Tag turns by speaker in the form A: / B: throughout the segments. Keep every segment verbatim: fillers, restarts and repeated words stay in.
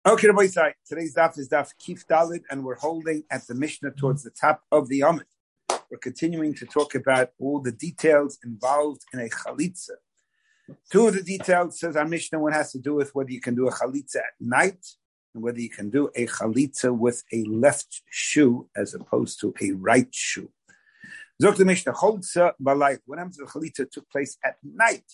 A: Okay, Rabbi Isai, today's daf is daf Kif Dalid, and we're holding at the Mishnah towards the top of the Amud. We're continuing to talk about all the details involved in a chalitza. Two of the details, says our Mishnah, one has to do with whether you can do a chalitza at night and whether you can do a chalitza with a left shoe as opposed to a right shoe. Zok the Mishnah, Cholza Balayt. What happens if the chalitza took place at night?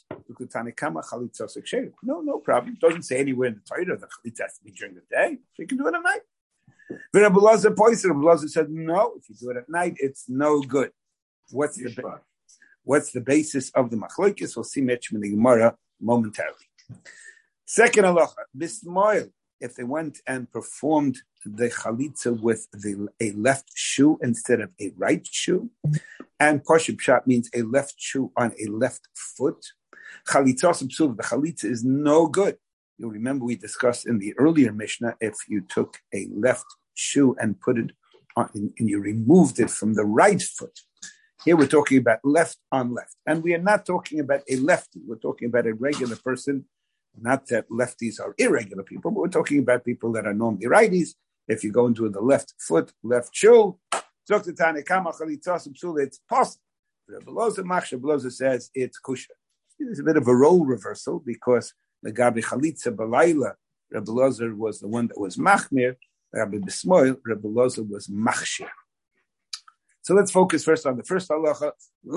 A: No, no problem. It doesn't say anywhere in the Torah the chalitza has to be during the day. So you can do it at night. Rabbi Elazar pointed. Rabbi Elazar said, no, if you do it at night, it's no good. What's the ba- what's the basis of the machlokes? We'll see much in the Gemara momentarily. Second halacha, bismoil. If they went and performed the chalitza with the, a left shoe instead of a right shoe, and pashut pshat means a left shoe on a left foot, chalitza subsuv, the chalitza is no good. You'll remember we discussed in the earlier Mishnah, if you took a left shoe and put it on, and you removed it from the right foot. Here we're talking about left on left. And we are not talking about a lefty. We're talking about a regular person. Not that lefties are irregular people, but we're talking about people that are normally righties. If you go into the left foot, left shoe, it's possible. Rabbi Elazar says it's kusha. It's a bit of a role reversal because the Gabi Chalitza Balayla, Rabbi Elazar was the one that was machmir. Rabbi Bismoil, Rabbi Elazar was machshir. So let's focus first on the first halacha.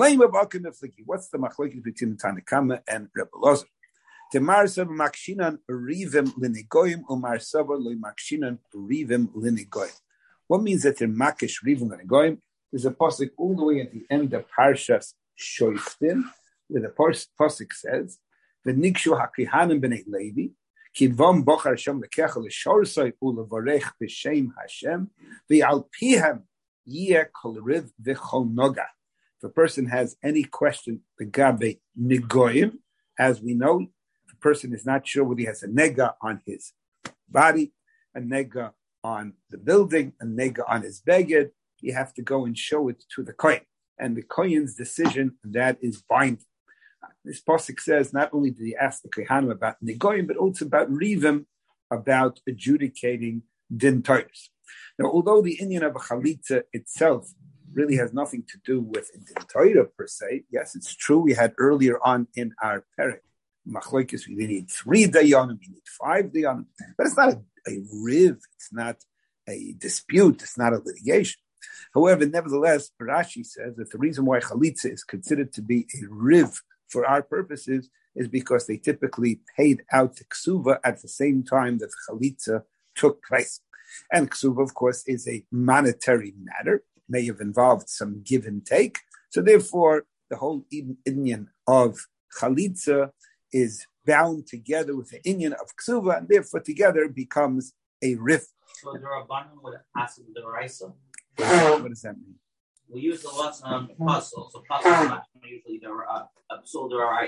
A: What's the machlokes between the Tanakama and Rabbi Elazar? Temar sab makshinan rivim linigoyim umar sabar loy makshinan rivim linigoyim. What means that they're makish rivim linigoyim? There's a pasuk all the way at the end of Parshas Shoiftim, where the pasuk says, "V'nikshu hakihanim b'nei Levi, kidvam bochar Hashem lekechel l'shorsay ulevarech b'shem Hashem, v'al pihem yeh kol riv v'chol noga." If a person has any question begabe nigoyim, as we know, person is not sure whether he has a nega on his body, a nega on the building, a nega on his beged, you have to go and show it to the kohen. And the kohen's decision, that is binding. This pasuk says not only did he ask the kohanim about negoim, but also about rivim, about adjudicating din Torahs. Now, although the inyan of a chalitza itself really has nothing to do with din Torah per se, yes, it's true, we had earlier on in our perek, machlokes, we need three dayanim, we need five dayanim, but it's not a, a riv, it's not a dispute, it's not a litigation. However, nevertheless, Rashi says that the reason why chalitza is considered to be a riv for our purposes is because they typically paid out the ksuva at the same time that the chalitza took place. And ksuva, of course, is a monetary matter. It may have involved some give and take. So therefore, the whole inyan of chalitza is bound together with the inyan of ksuva, and therefore together becomes a rif.
B: So there are bundles with pasul deraisa.
A: What does that mean?
B: We use the lots on pasul. So pasul is not usually the pasul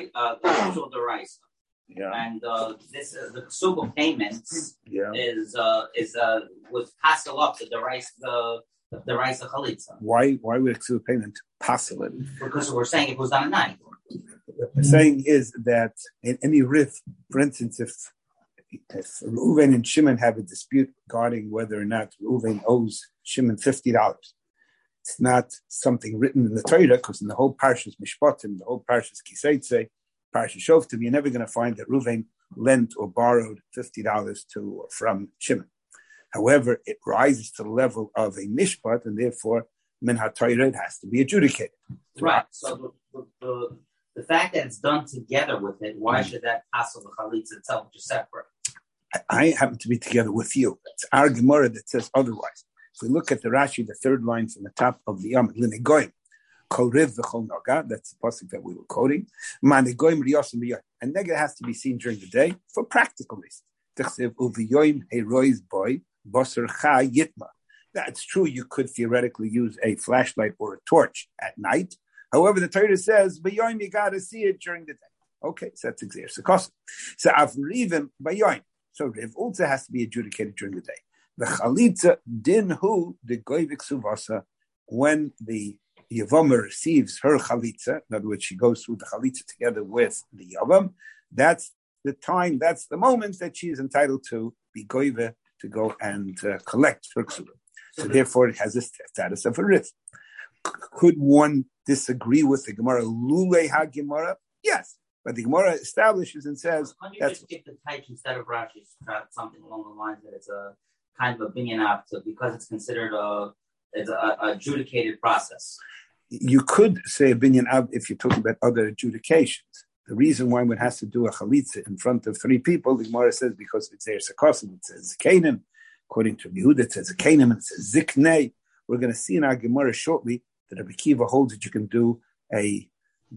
B: deraisa.
A: Yeah.
B: And uh, this is the ksuba payments.
A: Yeah.
B: Is uh, is uh, was pasul up to the rice the the deraisa chalitza.
A: Why why would ksuba payment pasul it?
B: Because we're saying it was done at night.
A: What we're saying is that in any rif, for instance, if if Reuven and Shimon have a dispute regarding whether or not Reuven owes Shimon fifty dollars, it's not something written in the Torah, because in the whole Parshas Mishpatim, the whole Parshas Kiseitze, Parshas Shoftim, you're never going to find that Reuven lent or borrowed fifty dollars to or from Shimon. However, it rises to the level of a mishpat, and therefore, min ha-Torah, it has to be adjudicated.
B: Right. So the, the, the fact that it's done together with it, why should that pasul the chalitza itself just separate?
A: I happen to be together with you. It's our Gemara that says otherwise. If we look at the Rashi, the third line from the top of the Yom, Linegoim, Kol Riv V'chol Noga, that's the pasuk that we were quoting. Manegoim Riyosim B'yoyim. And nega has to be seen during the day for practical reasons. T'chsev U'v'yoyim Heroiz Boy, Bosser Cha Yitma. That's true, you could theoretically use a flashlight or a torch at night. However, the Torah says, B'yoyim, you got to see it during the day. Okay, so that's exer. So Av Rivim B'yoyim. So Riv also has to be adjudicated during the day. The chalitza din hu the goyvik suvasa, when the Yavama receives her chalitza, in other words, she goes through the chalitza together with the Yavam, that's the time, that's the moment that she is entitled to be goive, to go and uh, collect her ksuba. So therefore, it has the status of a rif. Could one disagree with the Gemara Lule Ha Gemara? Yes, but the Gemara establishes and says
B: Can you
A: that's
B: just get the type instead of Rashi, something along the lines that it's a kind of a binyan av because it's considered a it's a, a adjudicated process.
A: You could say a binyan av if you're talking about other adjudications. The reason why one has to do a chalitza in front of three people, the Gemara says, because it's there sakosim, it says Canaan. According to Yehuda, it says Canaan, it says Ziknei. We're going to see in our Gemara shortly that Rabbi Kiva holds that you can do a,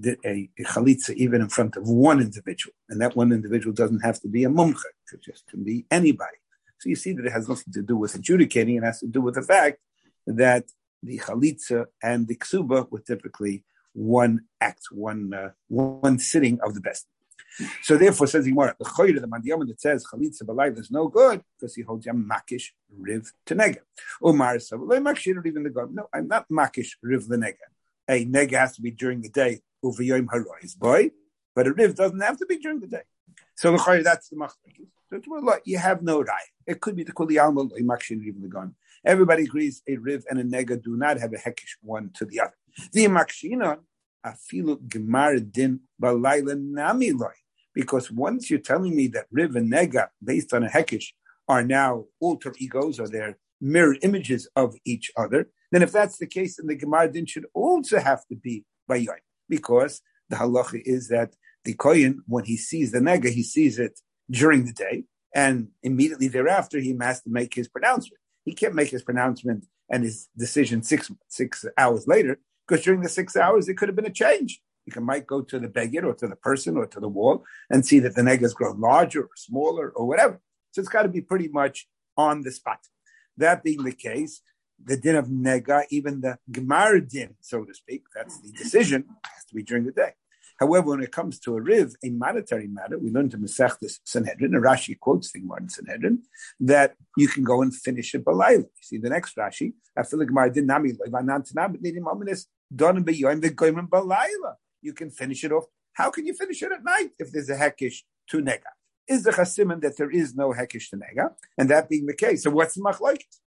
A: a, a chalitza even in front of one individual. And that one individual doesn't have to be a mumcha. It just can be anybody. So you see that it has nothing to do with adjudicating. It has to do with the fact that the chalitza and the ksuba were typically one act, one uh, one sitting of the best. So therefore, says the Gemara, the choyre, the mandiyam that says chalitza b'layla is no good because he holds yam makish riv to nega. Umar said, "Lo makshir even the god." No, I'm not makish riv the nega. A nega has to be during the day. Over yom harois, boy, but a riv doesn't have to be during the day. So the choyre, that's the machlekes. So well, you have no raya. It could be the kuli alma lo makshir even the god. Everybody agrees a riv and a nega do not have a hekish one to the other. The makshinon afilu gemar din balayla nami loy. Because once you're telling me that Riv and Nega, based on a Hekish, are now alter egos, or they're mirror images of each other, then if that's the case, then the Gemara din should also have to be by Yoim. Because the halacha is that the Kohen, when he sees the Nega, he sees it during the day, and immediately thereafter, he has to make his pronouncement. He can't make his pronouncement and his decision six, six hours later, because during the six hours, there could have been a change. You can, might go to the beggar or to the person or to the wall and see that the nega has grown larger or smaller or whatever. So it's got to be pretty much on the spot. That being the case, the din of nega, even the gemar din, so to speak, that's the decision, has to be during the day. However, when it comes to a riv, a monetary matter, we learned in Masechtas Sanhedrin, and Rashi quotes the Gemara in Sanhedrin, that you can go and finish it b'layla. You see the next Rashi, after the gemar din nami loivanan tanam b'nidim ominous don b'yoyim v'goyim b'layla. You can finish it off. How can you finish it at night if there's a hekish to nega? Is the chasimin that there is no hekish to nega? And that being the case, so what's the machlokes?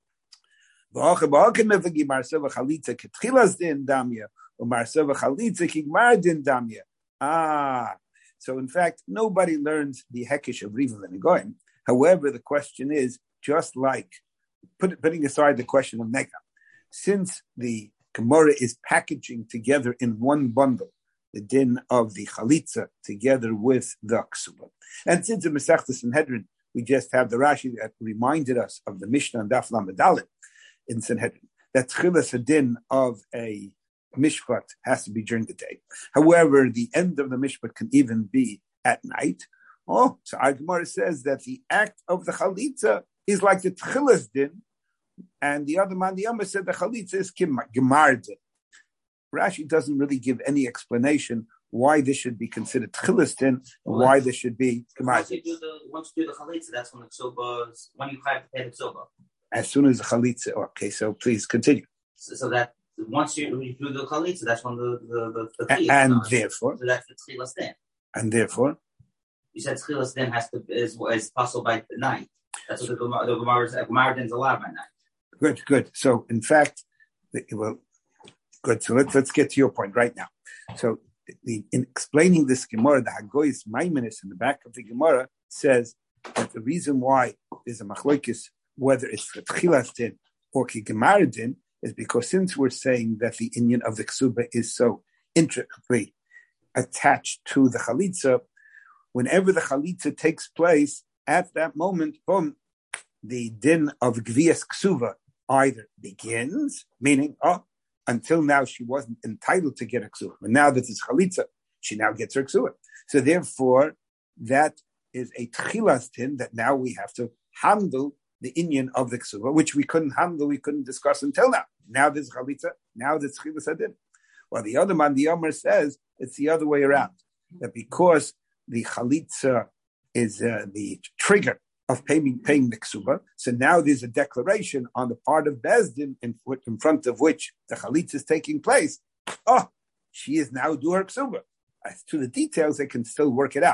A: Ah, so in fact, nobody learns the hekish of Riva and Goyim. However, the question is, just like, put, putting aside the question of nega, since the Gemara is packaging together in one bundle the din of the chalitza together with the ksuba. And since in Masechtas Sanhedrin, we just have the Rashi that reminded us of the Mishnah and Daf Lamed Dalet in Sanhedrin, that tchilas din of a mishpat has to be during the day. However, the end of the mishpat can even be at night. Oh, so our Gemara says that the act of the chalitza is like the tchilas din, and the other man, the Yama, said the chalitza is gemar din. Rashi doesn't really give any explanation why this should be considered tchilas din and well, why this should be gemar din.
B: Once you do the chalitza, that's when the ksuba, when you have to pay the ksuba.
A: As soon as the chalitza, okay, so please continue.
B: So, so that once you, you do the chalitza, that's when the the the, the
A: and, and therefore,
B: so that's the tchilas din.
A: And therefore,
B: you said tchilas din has to is is possible by night. That's what the Gemara the Gemara Gemara din's allowed by night. Good,
A: good. So, in fact, the, well, good. So let's let's get to your point right now. So, the, in explaining this Gemara, the Hagoyis Maimonides in the back of the Gemara says that the reason why there's a machlokes whether it's the tchilas din or ki gemar din is because since we're saying that the inyan of the ksuba is so intricately attached to the chalitza, whenever the chalitza takes place, at that moment, boom, the din of gvias ksuba either begins, meaning, oh, until now she wasn't entitled to get a ksuba, but now that it's chalitza, she now gets her ksuba. So therefore, that is a tchilas din that now we have to handle the inyan of the ksuba, which we couldn't handle, we couldn't discuss until now. Now there's chalitza, now there's tchilas adin. Well, the other man, the Yomer, says it's the other way around, that because the chalitza is uh, the trigger of paying, paying the ksuba, so now there's a declaration on the part of Bezdin in, in front of which the chalitza is taking place. Oh, she is now due her ksuba. As to the details, they can still work it out.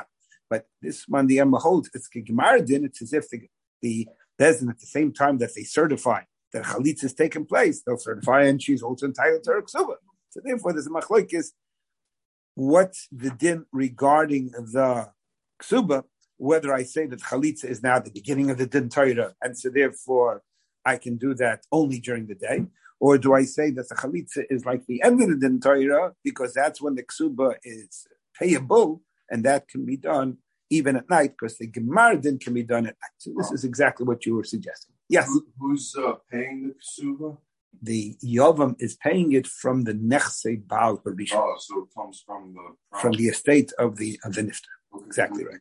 A: But this man, the Emma holds, it's Gemardin, it's as if the, the Bezdin, at the same time that they certify that Chalitza is taking place, they'll certify and she's also entitled to her ksuba. So therefore, there's a machlokes. What's the din regarding the ksuba? Whether I say that Chalitza is now the beginning of the din Torah, and so therefore I can do that only during the day, or do I say that the Chalitza is like the end of the din Torah because that's when the ksuba is payable, and that can be done even at night because the Gemar din can be done at night. So this is exactly what you were suggesting. Yes.
C: Who, who's uh, paying the ksuba?
A: The Yovam is paying it from the Nechse Baal Barisha.
C: Oh, so it comes from the
A: from the estate of the of the Nifter.
C: Okay.
A: Exactly right.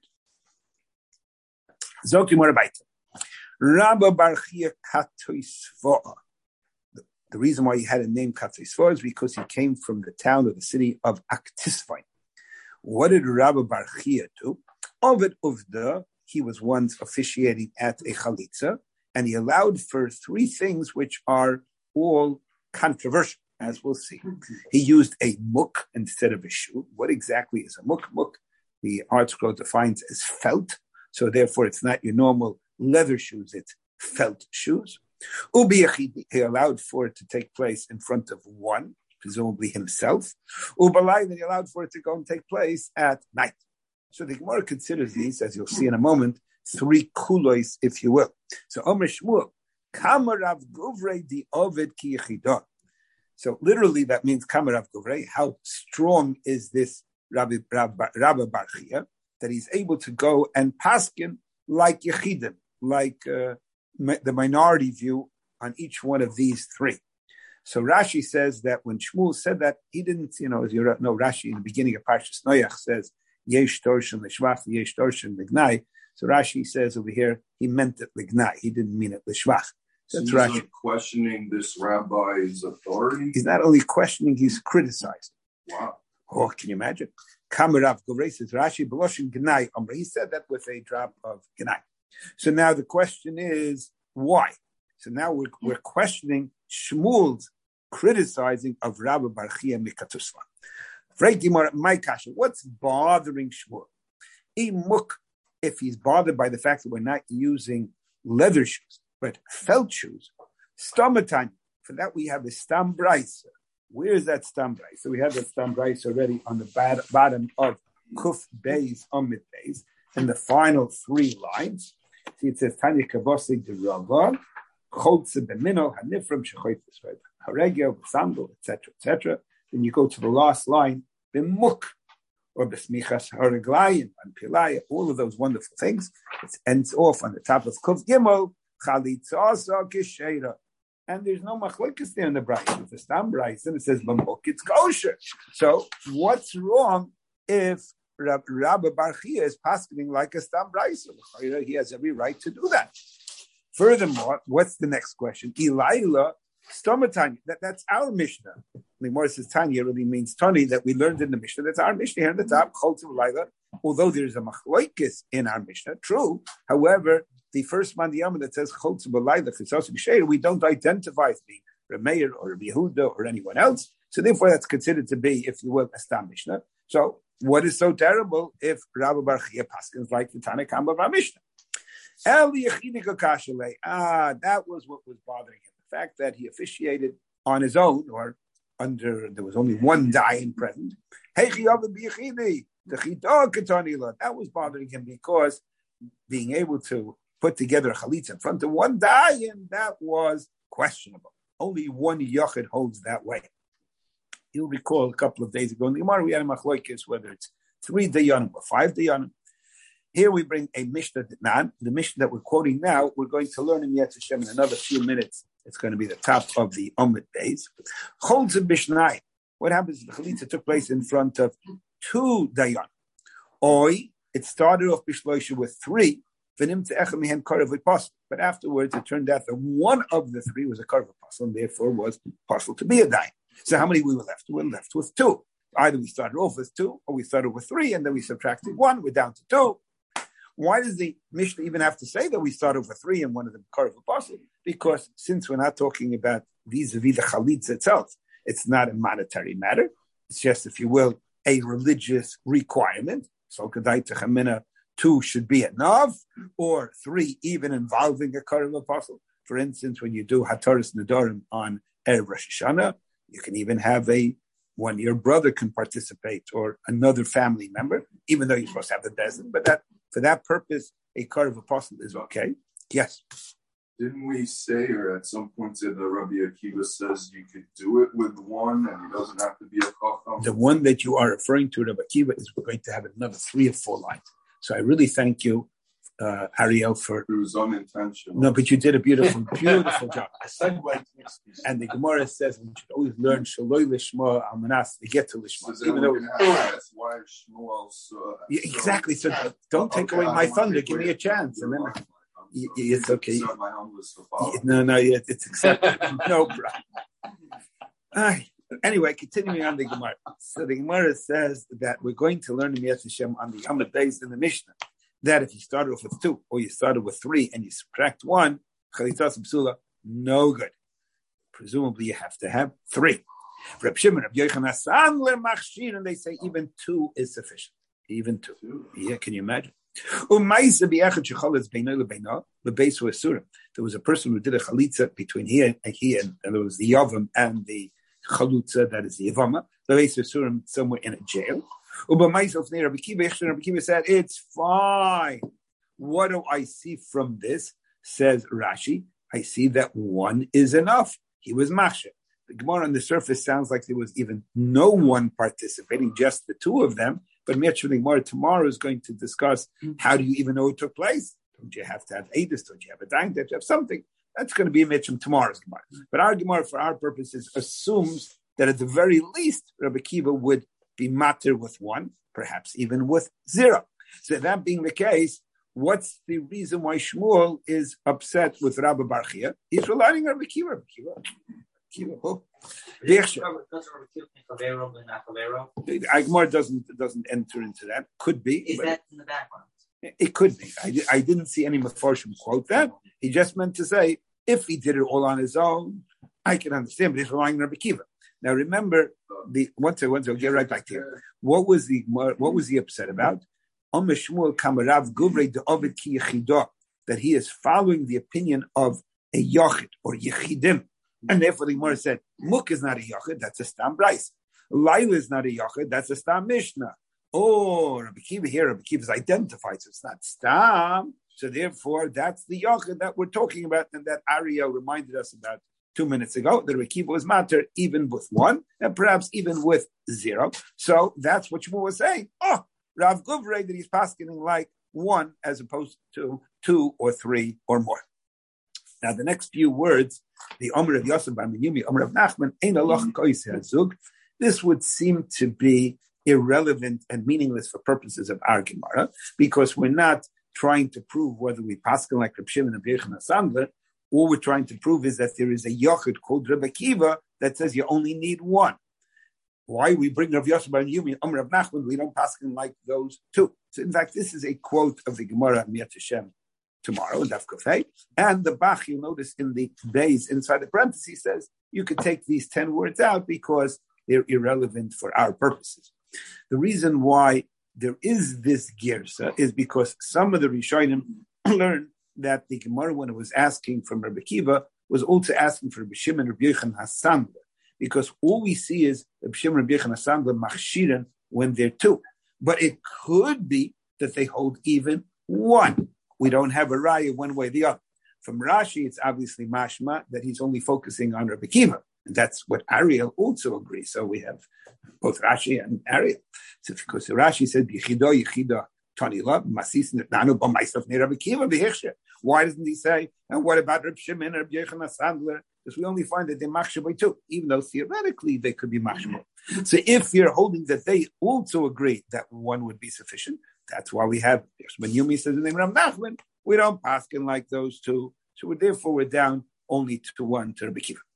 A: Zoki Morabaita. Rabba Barchia Katoisvoa. The reason why he had a name Katoisvoa is because he came from the town or the city of Aktisvai. What did Rabba Barchia do? Ovid Uvda, he was once officiating at a Chalitza, and he allowed for three things which are all controversial, as we'll see. He used a muk instead of a shoe. What exactly is a muk? Muk, the Art Scroll defines as felt, so therefore it's not your normal leather shoes, it's felt shoes. Ubi Yechidi, he allowed for it to take place in front of one, presumably himself. Ubalai, he allowed for it to go and take place at night. So the Gemara considers these, as you'll see in a moment, three kulois, if you will. So Omer Shmuel, Kamarav Guvrei di Ovid ki Yechidah. So literally that means Kamarav Guvrei. How strong is this Rabbi, Rabbi, Rabbi Barchia that he's able to go and paskin like Yechidim, like uh, ma- the minority view on each one of these three. So Rashi says that when Shmuel said that, he didn't, you know, as you know, Rashi in the beginning of Parshas Noach says, Yesh Torshin L'Shvach, Yesh Torshin L'Gnai. So Rashi says over here, he meant it L'Gnai. He didn't mean it L'Shvach.
C: So
A: That's
C: he's
A: Rashi.
C: Like questioning this rabbi's authority?
A: He's not only questioning, he's criticizing.
C: Wow.
A: Oh, can you imagine? Kamarav Govrei says Rashi Beloshin Gnai. He said that with a drop of Gnai. So now the question is, why? So now we're, we're questioning Shmuel's criticizing of Rabbi Barchia Mikatusva. My kasha, what's bothering Shmuel? If he's bothered by the fact that we're not using leather shoes, but felt shoes, stomatan, for that we have a stam brisa. Where is that stam brisa? So we have that stam brisa already on the bad, bottom of Kuf Beis Amid Beis, in the final three lines. See, it says Tanya Kabosig de Rava, Chotze Bemino, Hanifram Shechoitis, right? Haregel, Sandal, et cetera, et cetera. Then you go to the last line, Bimuk, or Besmichas Hareglayim, and Pilaya, all of those wonderful things. It ends off on the top of Kuf Gimel, Chalitzasa Kisheira. And there's no machlokes there in the Bryce. It's a stam Bryce, and it says Bamuk, it's kosher. So what's wrong if Rab, Rabbi Barchia is paskening like a stam Bryce? He has every right to do that. Furthermore, what's the next question? Elila, Stomatanya, that, that's our Mishnah. The more says Tanya really means Tani that we learned in the Mishnah. That's our Mishnah here in the top, Choltz of Laila. Although there's a machlokes in our Mishnah, true. However, the first mandiyama that says Choltz of Laila, we don't identify as being Rameir or Rabbi Yehuda or anyone else. So therefore, that's considered to be, if you will, a stam Mishnah. So what is so terrible if Rabbi Barchia paskins like the Tanakh of our Mishnah? Ah, that was what was bothering him. The fact that he officiated on his own or under, there was only one dayan present. That was bothering him because being able to put together a chalitza in front of one dayan, that was questionable. Only one yochid holds that way. You'll recall a couple of days ago in the Gemara, we had a machlokes whether it's three dayanim or five dayanim. Here we bring a Mishnah Nan. The Mishnah that we're quoting now, we're going to learn in Yetz Hashem in another few minutes. It's going to be the top of the Omid days. Cholz and Mishnah. What happens if the Chalitza took place in front of two dayan? Oi, it started off Bishloisha with three. But afterwards, it turned out that one of the three was a Karv apostle, and therefore was possible to be a dayan. So how many we were left? We were left with two. Either we started off with two, or we started with three, and then we subtracted one. We're down to two. Why does the Mishnah even have to say that we start over three and one of them Karv apostle? Because since we're not talking about vis-a-vis the Chalitza itself, it's not a monetary matter. It's just, if you will, a religious requirement. So Kedai Techamina two should be enough, or three, even involving a Karev apostle. For instance, when you do Hataras Nedarim on Erev Rosh Hashanah, you can even have a one your brother can participate or another family member, even though you're supposed to have the bezin. But that for that purpose, a Karev apostle is okay. Yes.
C: Didn't we say, or at some point said that Rabbi Akiva says you could do it with one and he doesn't have to be a chacham?
A: The one that you are referring to, Rabbi Akiva, is we're going to have another three or four lines. So I really thank you, uh, Ariel, for...
C: It was unintentional.
A: No, but you did a beautiful, beautiful job. And the Gemara says we should always learn Shaloi Lishma Al Manas to get to Lishma.
C: So even though that's why Shmuel's... Uh,
A: yeah, exactly. So uh, don't take
C: okay,
A: away my thunder. Give me a chance. And then... Y- it's okay. No, no, it's acceptable. No problem. Right. Anyway, continuing on the Gemara. So the Gemara says that we're going to learn in Yetz Hashem on the Yom days in the Mishnah that if you started off with two or you started with three and you subtract one, Chalitzas Psula, no good. Presumably you have to have three. Reb Shimon, Reb Yochanan, Sandler Machshir, and they say even two is sufficient. Even two. Yeah, can you imagine? There was a person who did a chalitza between he and he, and, and there was the yavam and the chalutza, that is the yavama. The base of surim somewhere in a jail. Rabbi Kiva said, "It's fine." What do I see from this? Says Rashi. I see that one is enough. He was machshir. The Gemara on the surface sounds like there was even no one participating, just the two of them. But Mitzvah Gemara tomorrow is going to discuss how do you even know it took place? Don't you have to have Edus? Don't you have a dying? Don't you have something? That's going to be a Mitzvah tomorrow's Gemara. But our Gemara, for our purposes, assumes that at the very least, Rabbi Kiva would be matter with one, perhaps even with zero. So that being the case, what's the reason why Shmuel is upset with Rabbi Bar Chia? He's relying on Rabbi Kiva. Rabbi Kiva. Oh. Agmar doesn't doesn't enter into that. Could be.
B: Is that in the background?
A: It could be. I, I didn't see any Mefarshim quote that. He just meant to say, if he did it all on his own, I can understand, but he's relying on Rabbi Kiva. Now remember, the once I once I'll get right back here. What was the what was he upset about? That he is following the opinion of a Yochid or Yechidim. And therefore the Gemara said, Muk is not a Yochid, that's a Stam Brais. Laila is not a Yochid, that's a Stam Mishnah. Oh, Rabbi Kiva here, Rabbi Kiva is identified, so it's not Stam. So therefore, that's the Yochid that we're talking about, and that Ariel reminded us about two minutes ago, that Rabbi Kiva was matter even with one, and perhaps even with zero. So that's what Shmuel was saying. Oh, Rav Guvrei, that he's passing like one as opposed to two or three or more. Now, the next few words, the Omer of Yosef Bar Menyumi, Omer of Nachman, Ein Aloch Kois Hazug, this would seem to be irrelevant and meaningless for purposes of our Gemara, because we're not trying to prove whether we paskin like Reb Shimon and Reb Yochanan Sandler. All we're trying to prove is that there is a Yochid called Rebbe Kiva that says you only need one. Why we bring Rav Yosef Bar Menyumi, Omer of Nachman, we don't paskin like those two. So, in fact, this is a quote of the Gemara Miyat Hashem tomorrow in Daf Kofei, and the Bach, you'll notice in the days inside the parentheses says you could take these ten words out because they're irrelevant for our purposes. The reason why there is this girsa is because some of the Rishonim learned that the Gemara, when it was asking from Rabbi Kiva, was also asking for Rabbi Shimon and Rabbi Yochanan Hasandler, because all we see is Rabbi Shimon and Rabbi Yochanan Hasandler machshiren when they're two. But it could be that they hold even one. We don't have a raya one way or the other. From Rashi, it's obviously mashma that he's only focusing on Rabbi Kiva. And that's what Ariel also agrees. So we have both Rashi and Ariel. So because Rashi said, Yechido, Yechido, Tanila, Masis, Nanu, B'maisav, Ne Rabbi Kiva, V'hechshe. Why doesn't he say, and what about Reb Shimon and Reb Yochanan Sandler? Because we only find that they're machshir by two, even though theoretically they could be machshir. So if you're holding that they also agree that one would be sufficient, that's why we have, when Yumi says the name Rav Nachman, we don't paskin like those two. So we're, therefore we're down only to one to Rabbi Kiva.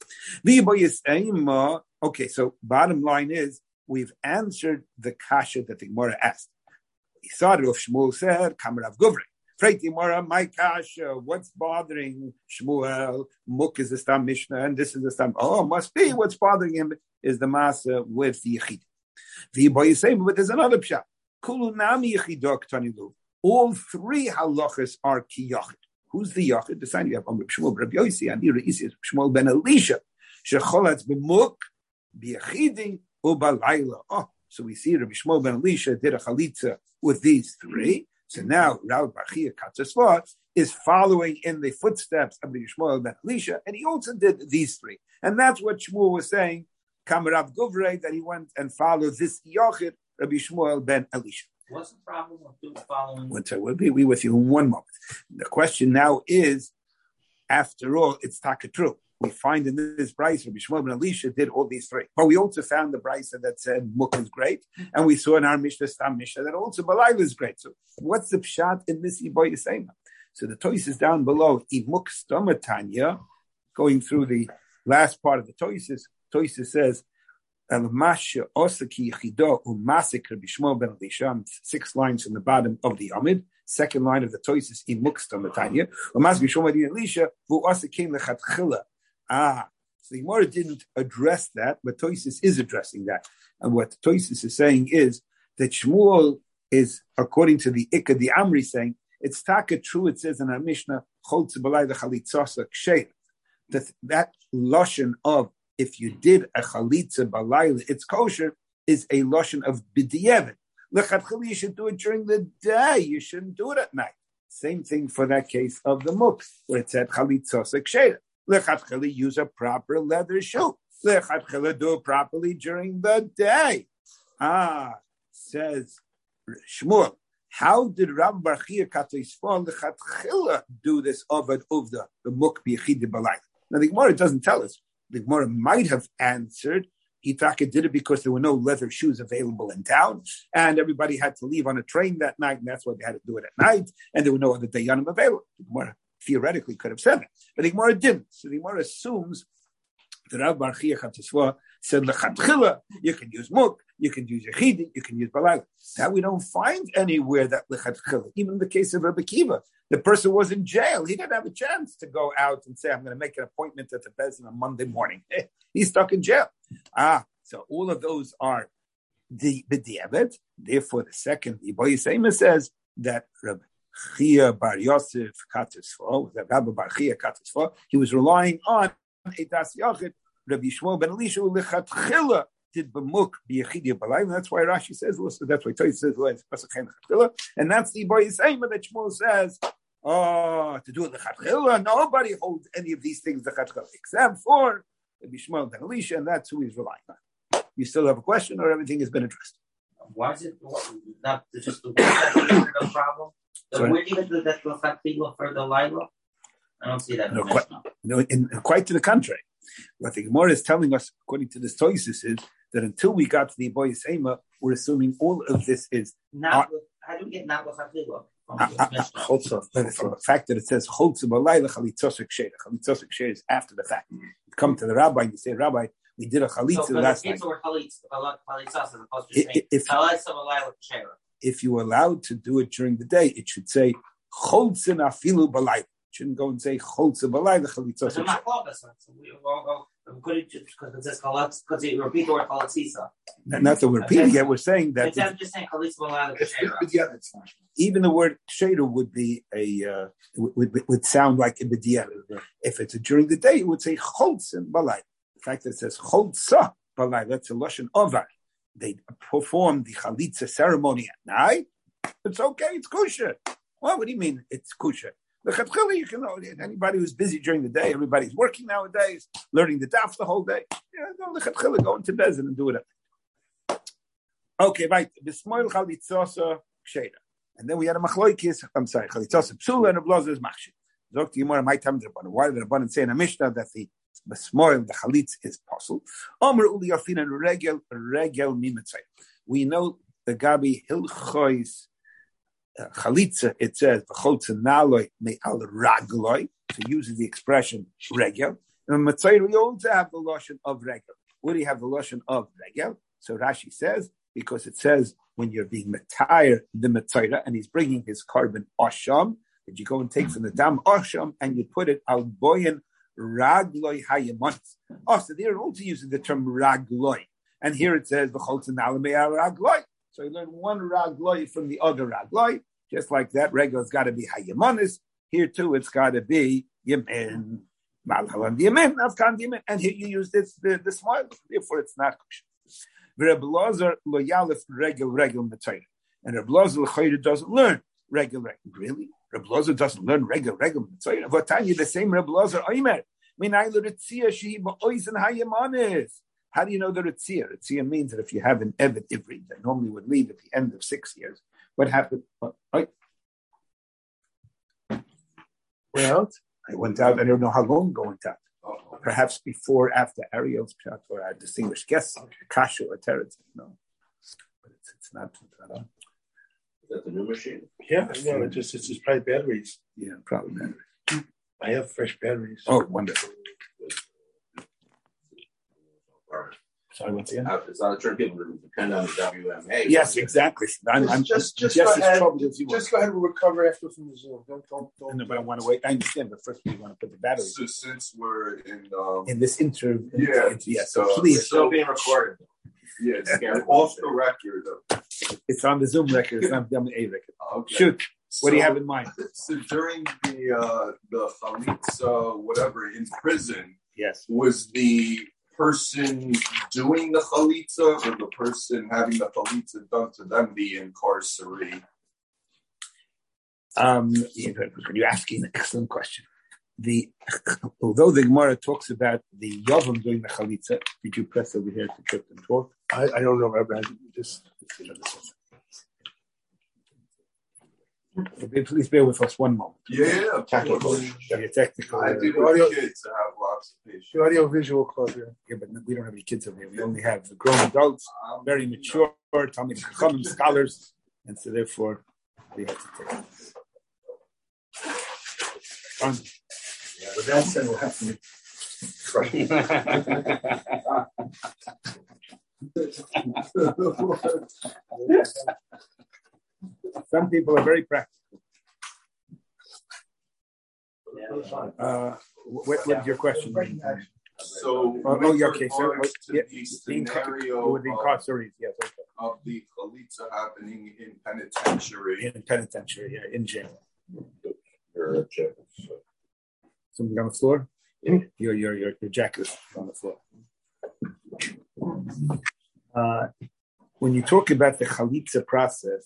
A: Okay, so bottom line is, we've answered the kasha that the Gemara asked. He started off, Shmuel said, Kamarav Guvrei. Freit Gemara, my kasha, what's bothering Shmuel? Muk is the Stam Mishnah, and this is the Stam. Oh, must be what's bothering him is the Masa with the Yechid. The boy is saying, but there's another pshat. Kulunami Yechidok Tanilu. all three halachas are ki yachid. Who's the yachid? The sign you have on Shmuel Rabbi Yossi and Isi is Shmuel ben Elisha. Shecholatz b'muk b'yachidi u'balayla. Oh, so we see Rabbi Shmuel ben Elisha did a chalitza with these three. So now Rav bar Chia Katzasva is following in the footsteps of Rabbi Shmuel ben Elisha, and he also did these three. And that's what Shmuel was saying, Kamarav Guvrei, that he went and followed this yachid, Rabbi Shmuel ben Elisha.
B: What's the problem with following?
A: We'll be with you in one moment. The question now is, after all, it's taka true. We find in this brisa, Rabbi Shmuel ben Elisha did all these three. But we also found the brisa that said Muk is great, and we saw in our Mishnah, Stam Mishnah, that also Balayla is great. So what's the pshat in this Iboy Yisema? So the Toys is down below, Imuk Stomatanya, going through the last part of the Toysis. Toysis says, six lines from the bottom of the Amid. Second line of the Toysis in Mukstamatanya. Ah, so the Gemara didn't address that, but Toysis is addressing that. And what Toysis is saying is that Shmuel is, according to the Ikka, the Amri, saying it's taka true. It says in our Mishnah, that that lashon of if you did a chalitza balayla, it's kosher, is a lashon of b'diavad. Lechatchila, you should do it during the day. You shouldn't do it at night. Same thing for that case of the muk, where it said chalitza seksheda. Lechatchila, use a proper leather shoe. Lechatchila, do it properly during the day. Ah, says Shmuel. How did Rav bar Chia Katzasva lechatchila do this avad uvda the muk b'yechid balayla? Now the Gemara doesn't tell us. The Gemara might have answered, Hitaka did it because there were no leather shoes available in town, and everybody had to leave on a train that night, and that's why they had to do it at night, and there were no other dayanim available. The Gemara theoretically could have said that, but the Gemara didn't. So the Gemara assumes that Rav bar Chia Katzasva said, Lechatchila, you can use muk, you can use yechidi, you can use balayla. That we don't find anywhere that lechatchila. Even in the case of Rabbi Kiva, the person was in jail. He didn't have a chance to go out and say, I'm going to make an appointment at the Bezin on Monday morning. He's stuck in jail. Ah, so all of those are the b'diavad. Therefore, the second, Iboy Yisema says that Rabbi Chia bar Yosef Katzasva, that Rabbi bar Chia Katzasva, he was relying on a das yachid, Rabbi Shmuel ben Elisha, lechatchila, did b'muk b'yechidi balayla. That's why Rashi says, listen, that's why Toy says, and that's the Iboy Yisema that Shmuel says, oh, to do it lechatchila, nobody holds any of these things lechatchila except for Rabbi Shmuel ben Elisha, and that's who he's relying on. You still have a question, or everything has been addressed?
B: Why is it not just the the problem? So where do you get that lechatchila for the Laila? I don't see that.
A: No, quite, no in, quite to the contrary. What the Gemara is telling us, according to this Toysis, is that until we got to the Iboy Yisema, we're assuming all of this is
B: not. Uh, how do we get not lechatchila?
A: Also, from the fact that it says Cholza Balayla Chalitzosek Sheira. Chalitzosek Sheira is after the fact. You come to the rabbi and you say, Rabbi, we did a chalitza so last night. If, if you were allowed to do it during the day, it should say Cholza Nafilu Balayla. It shouldn't go and say Cholza Balayla Chalitzosek Sheira. Because you repeat the word chalatzisa. Not that we're repeating it, we're saying that.
B: I'm just saying chalitza.
A: Even the word ksheira would be a uh, would, would, would sound like a b'diavad. If it's a, during the day, it would say choltza balay. The fact that it says choltza balay, that's a lashon ovar. They perform the chalitza ceremony at night. It's okay. It's kosher. Well, what do you mean it's kosher? The chatchila, you can know anybody who's busy during the day. Everybody's working nowadays, learning the daf the whole day. Yeah, no, the chatchila, go into bezin and do it. Okay, right. Bismoil chalitzosa ksheira, and then we had a machloikis. I'm sorry, chalitzosa psula and a blazer is machshir. Zok the Gemara, my time the rabbanon. Why did the rabbanon say in a mishnah that the bismoil, the chalitz, is possible? Omer uli afina regel regel mimetzay. We know the gabi hilchois. Uh, chalitza, it says v'chotza naloi me al ragloi, so uses the expression regel. And matzayir, we also have the lashon of regel. Where do you have the lashon of regel? So Rashi says because it says when you're being matayir the matzayir, and he's bringing his carbon asham that you go and take from the dam asham and you put it al boyin ragloi hayamonis. Oh, so they're also using the term ragloi, and here it says v'chotza naloi me al ragloi. So you learn one ragloi from the other ragloi. Just like that regel, it's got to be hayamanis. Here too, it's got to be yemen. Malhalan yemen, afkan yemen. And here you use this the, the smile. Therefore, it's not kosher. Reb Lazar lo yalef regel regel matayr. And Reb Lazar l'chayr doesn't learn regel regel. Really? Reb Lazar doesn't learn regel regel matayr. What time you the same Reb Lazar oimer? Minay l'ritzia shehi ba'oizen hayamanis. How do you know the ritzia? Ritzia means that if you have an evet ivri that normally would leave at the end of six years, what happened? Right? Well, I went out. I don't know how long ago I went out. Uh-oh. Perhaps before, after Ariel's pshat, or our distinguished guests, okay. Kashu or Teretz. No, but it's, it's not. not
D: Is that the new machine?
E: Yeah, no, it just it's just probably batteries.
A: Yeah, probably batteries.
E: I have fresh batteries.
A: Oh, wonderful.
D: Sorry, once again. It's not a term people depend on the W M A.
A: Yes, exactly. I'm, I'm
E: just, just,
A: just
E: go
A: as
E: ahead,
A: troubled as you
E: Just
A: want.
E: go ahead and recover after from the Zoom. Don't, don't, don't.
A: No, but I want to wait. I understand, but first we want to put the battery.
C: So since we're in um,
A: in this interview,
C: yeah,
A: yeah. So, so
C: please,
D: it's still being recorded.
C: Yeah, it's off the record. Though.
A: It's on the Zoom record. It's not the A record.
C: Okay.
A: Shoot.
C: So,
A: what do you have in mind?
C: So during the uh, the chalitza, whatever, in prison,
A: yes,
C: was the person doing the chalitza or the person having the chalitza done to them the incarceree?
A: Um, you're asking an excellent question. The although the Gemara talks about the Yavam doing the chalitza, did you press over here to trip and talk?
E: I, I don't know, Rabbi. Just.
A: Please bear with us one moment.
C: Yeah, yeah,
E: technical.
A: Yeah, technical.
C: I do
E: audio,
C: with kids. I have lots of patience.
E: The audio visual club here.
A: Yeah, but we don't have any kids over here. We only have grown adults, um, very mature, Talmid Chachamim scholars, and so therefore we have to take it. Um, yeah, but that said, we'll have to. Some people are very practical. Uh, what, what is your question?
C: So,
A: oh, oh yeah, okay. So,
C: to
A: yeah,
C: the scenario
A: with the incarcerated, yes, okay.
C: Of the chalitza happening in penitentiary.
A: In penitentiary, yeah, in jail.
D: Your jacket.
A: Something on the floor? Yeah. Your, your, your, your jacket is on the floor. Uh, when you talk about the chalitza process,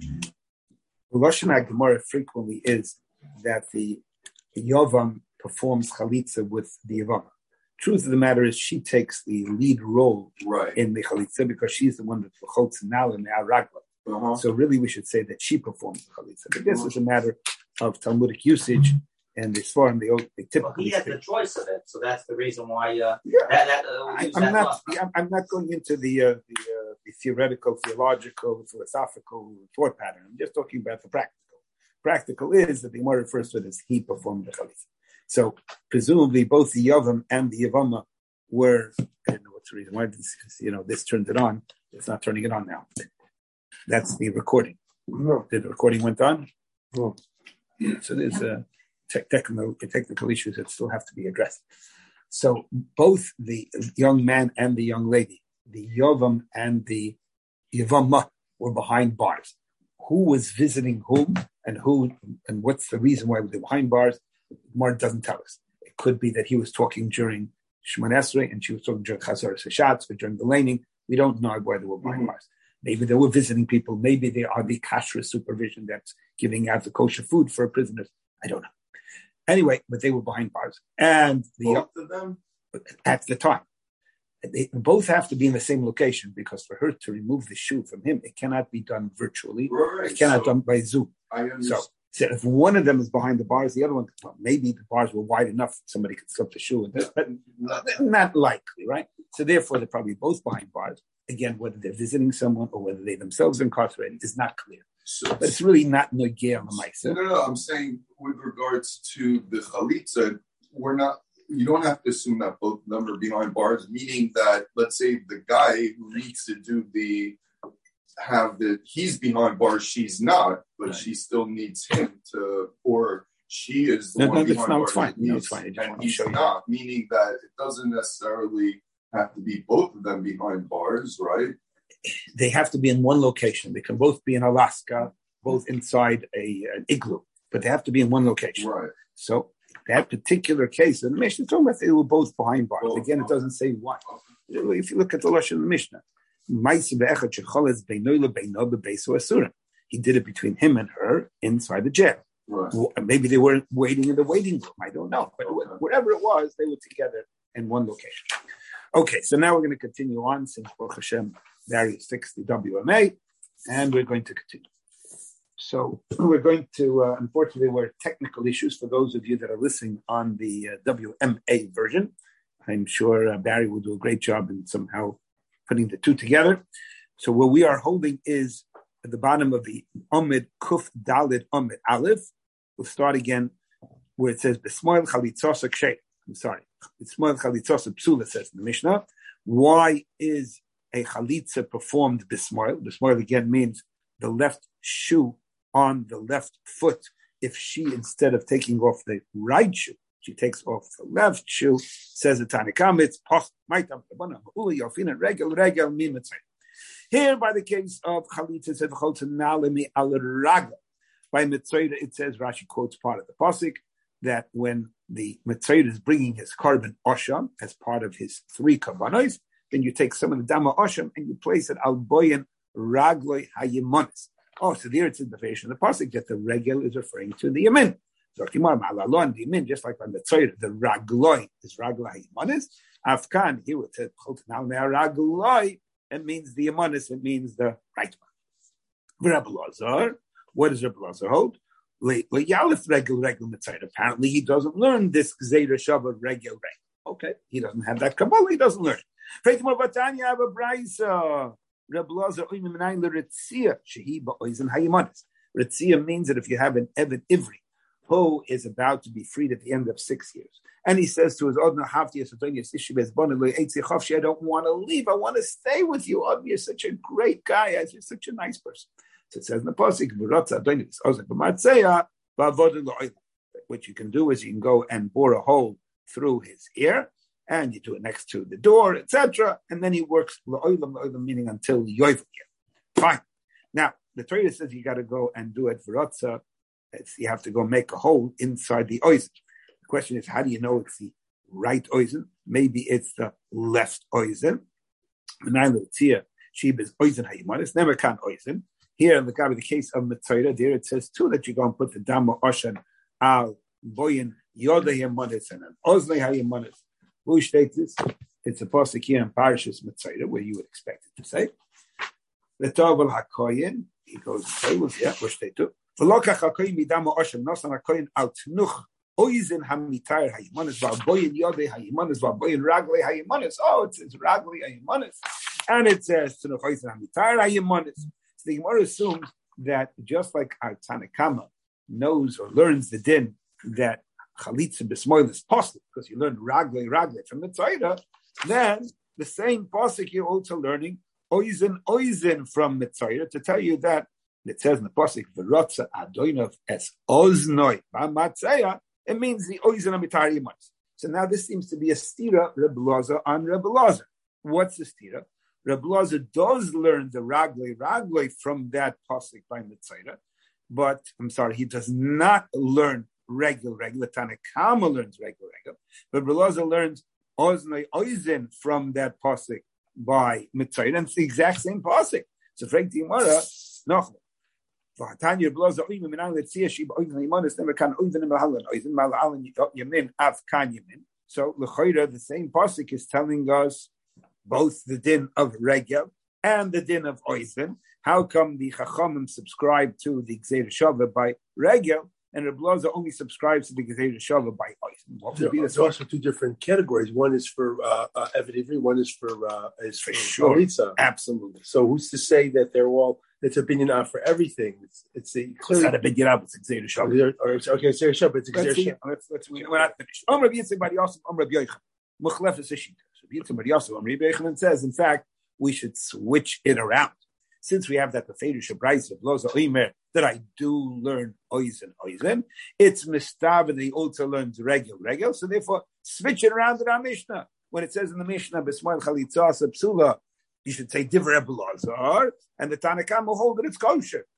A: the Lashon HaGemara frequently is that the, the Yavam performs chalitza with the Yavama. Truth of the matter is she takes the lead role
C: right.
A: in the chalitza because she's the one that chotz now in the aragla.
C: Uh-huh.
A: So really we should say that she performs the chalitza. But this uh-huh. is a matter of Talmudic usage, and they swore and they, they typically.
B: Well, he has the choice of it, so that's the reason why. Uh,
A: yeah.
B: that, that, uh,
A: I, I'm
B: that
A: not. Yeah, I'm not going into the uh, the, uh, the theoretical, theological, philosophical thought pattern. I'm just talking about the practical. Practical is that the Gemara refers to it as he performed the chalitza. So presumably both the Yavam and the Yavama were. I don't know what's the reason why this. You know, this turned it on. It's not turning it on now. That's the recording.
E: No.
A: The recording went on.
E: No.
A: Yeah, so there's uh, te- technical technical issues that still have to be addressed. So both the young man and the young lady, the Yavam and the Yavama, were behind bars. Who was visiting whom and who and what's the reason why they were behind bars? Gemara doesn't tell us. It could be that he was talking during Shemon Esrei and she was talking during Chazar Seshatz or during the laning. We don't know why they were behind mm-hmm. bars. Maybe they were visiting people. Maybe they are the kashrus supervision that's giving out the kosher food for prisoners. I don't know. Anyway, but they were behind bars. And the,
C: both of them?
A: At the time. They both have to be in the same location because for her to remove the shoe from him, it cannot be done virtually.
C: Right.
A: It cannot be
C: so
A: done by Zoom.
C: I understand.
A: So, so if one of them is behind the bars, the other one, well, maybe the bars were wide enough that somebody could slip the shoe in this, but not, not likely, right? So therefore, they're probably both behind bars. Again, whether they're visiting someone or whether they themselves are incarcerated is not clear.
C: So,
A: but it's really not nogea on the
C: No, no, no. I'm saying with regards to the chalitza, we're not. You don't have to assume that both of them are behind bars. Meaning that, let's say, the guy who needs to do the have the he's behind bars, she's not, but right. she still needs him to, or she is the
A: no,
C: one
A: no,
C: behind
A: no,
C: bars.
A: It's fine.
C: Needs,
A: no, it's fine.
C: And he's not. You. Meaning that it doesn't necessarily have to be both of them behind bars, right?
A: They have to be in one location. They can both be in Alaska both inside a an igloo, but they have to be in one location.
C: Right.
A: So that particular case, in the Mishnah is talking about they were both behind bars.
C: Both.
A: Again, it doesn't say why. If you look at the Lashon in the Mishnah, he did it between him and her inside the jail.
C: Right.
A: Maybe they weren't waiting in the waiting room. I don't know. But okay. Whatever it was, they were together in one location. Okay, so now we're going to continue on since Baruch Hashem, Darius fixed the W M A, and we're going to continue. So we're going to, uh, unfortunately, there were technical issues for those of you that are listening on the uh, W M A version. I'm sure uh, Barry will do a great job in somehow putting the two together. So what we are holding is at the bottom of the Omid Kuf Dalid Omid Aleph. We'll start again where it says B'smoil Chalitzosa Kshay. I'm sorry. B'smoil Chalitzosa Psula says in the Mishnah. Why is a chalitza performed B'smoil? B'smoil again means the left shoe on the left foot. If she, instead of taking off the right shoe, she takes off the left shoe, says the Tanakam, it's post maitam uli yofina regel regel mimatzay. Here, by the case of chalitza, it says choltanalimi al raga. By mitzayda, it says Rashi quotes part of the pasuk that when the mitzayda is bringing his carbon osham as part of his three karbanos, then you take some of the dama osham and you place it al boyin ragloi hayimonis. Oh, so there it's in the version of the pasuk that the regel is referring to the yamin. So Kimar Malalon, the yamin, just like on the tzayda, the ragloi is ragloi hayimonis. Afkan, here it says choltanal mea ragloi. It means the yamonis. It means the right one. Rabbi Lazar. What does Rabbi Lazar hold? Apparently, he doesn't learn this Gzeira Shabbat regel regel. Okay, he doesn't have that Kabbalah. He doesn't learn it. Rabbi Lazar Ritzia means that if you have an Eved Ivri who is about to be freed at the end of six years, and he says to his Odna Hafti I don't want to leave. I want to stay with you. Odna, you're such a great guy. You're such a nice person. So it says in the pasuk, what you can do is you can go and bore a hole through his ear, and you do it next to the door, et cetera. And then he works la'olam la'olam, meaning until yovel. Fine. Now the Torah says you got to go and do it v'rotza. You have to go make a hole inside the oizen. The question is, how do you know it's the right oizen? Maybe it's the left oizen. She is oizen hayimanis. Never can oizen. Here in the the case of Mitzayra, there it says too that you go and put the Dama Oshan al Boyin Yoda Yamanis and an Oznei Hayamanis. Who states this? It's a pasuk here in Parashas Mitzayra, where you would expect it to say. The Tavel HaKoyin, he goes, yeah, which they do. V'lokach HaKoyin midama Oshan Nosan HaKoyin al Tnuch Oizen HaMitayr Hayamanis V'Boyin Yoda Hayamanis V'Boyin Raglei Hayamanis. Oh, it says Raglei Hayamanis. And it says Tnuch Oizen HaMitayr Hayamanis. The Gemara assumes that just like our Tanakama knows or learns the din that Chalitza B'Smoil is possible because you learned Ragle Ragle from the Tzayda, then the same pasuk you're also learning Oizen Oizen from the Tzayda to tell you that it says in the pasuk V'Rotza Adoinov Es Oznoi B'Matzeya. It means the Oizen Amitari Yimos. So now this seems to be a stira Rebbe Lazar on Rebbe Lazar. What's the stira? Rebbe Lazar does learn the Ragloi Ragloi from that pasuk by Mitzayra, but I'm sorry, he does not learn regular regular. Tanakama learns regular regular, but Rebbe Lazar learns Oznei Oizen from that pasuk by Mitzayra, and it's the exact same pasuk. So Frank Dimara, no. V'hatanya Rebbe Lazar oimen min alet tzia she b'oizen imanis never can oizen imahalan oizen malahalan yamin av kan yamin. So l'chayra the same pasuk is telling us both the din of regel and the din of oizen. How come the Chachamim subscribe to the Gzeira Shavah by regel, and Rebbe Lazar only subscribes to the Gzeira Shavah by oizen? What would be the
E: There's also two different categories. One is for uh, uh, Eved Ivri, one is for uh, is for
A: sure.
E: Chalitza.
A: Absolutely.
E: So who's to say that they're all? It's a binyan out for everything. It's it's a clearly
A: it's not a binyan out. It's a Gzeira Shavah.
E: Or it's okay, Gzeira Shavah. But it's a Gzeira Shavah.
A: Let's let's we're not finished. Om Rabbi Yitzchak Bar Yosef, Om Rabbi Yochanan. Muchlef is a shita. Rabbi says, in fact, we should switch it around. Since we have that the Feirush Braisa of Loza Oimer, that I do learn Oizen Oizen, it's Mistav and he also learns Regel Regel, so therefore switch it around in our Mishnah. When it says in the Mishnah, B'Smoil Chalitza Psula, you should say Divrei Rebbe Lazar, and the Tanakam will hold that it's kosher.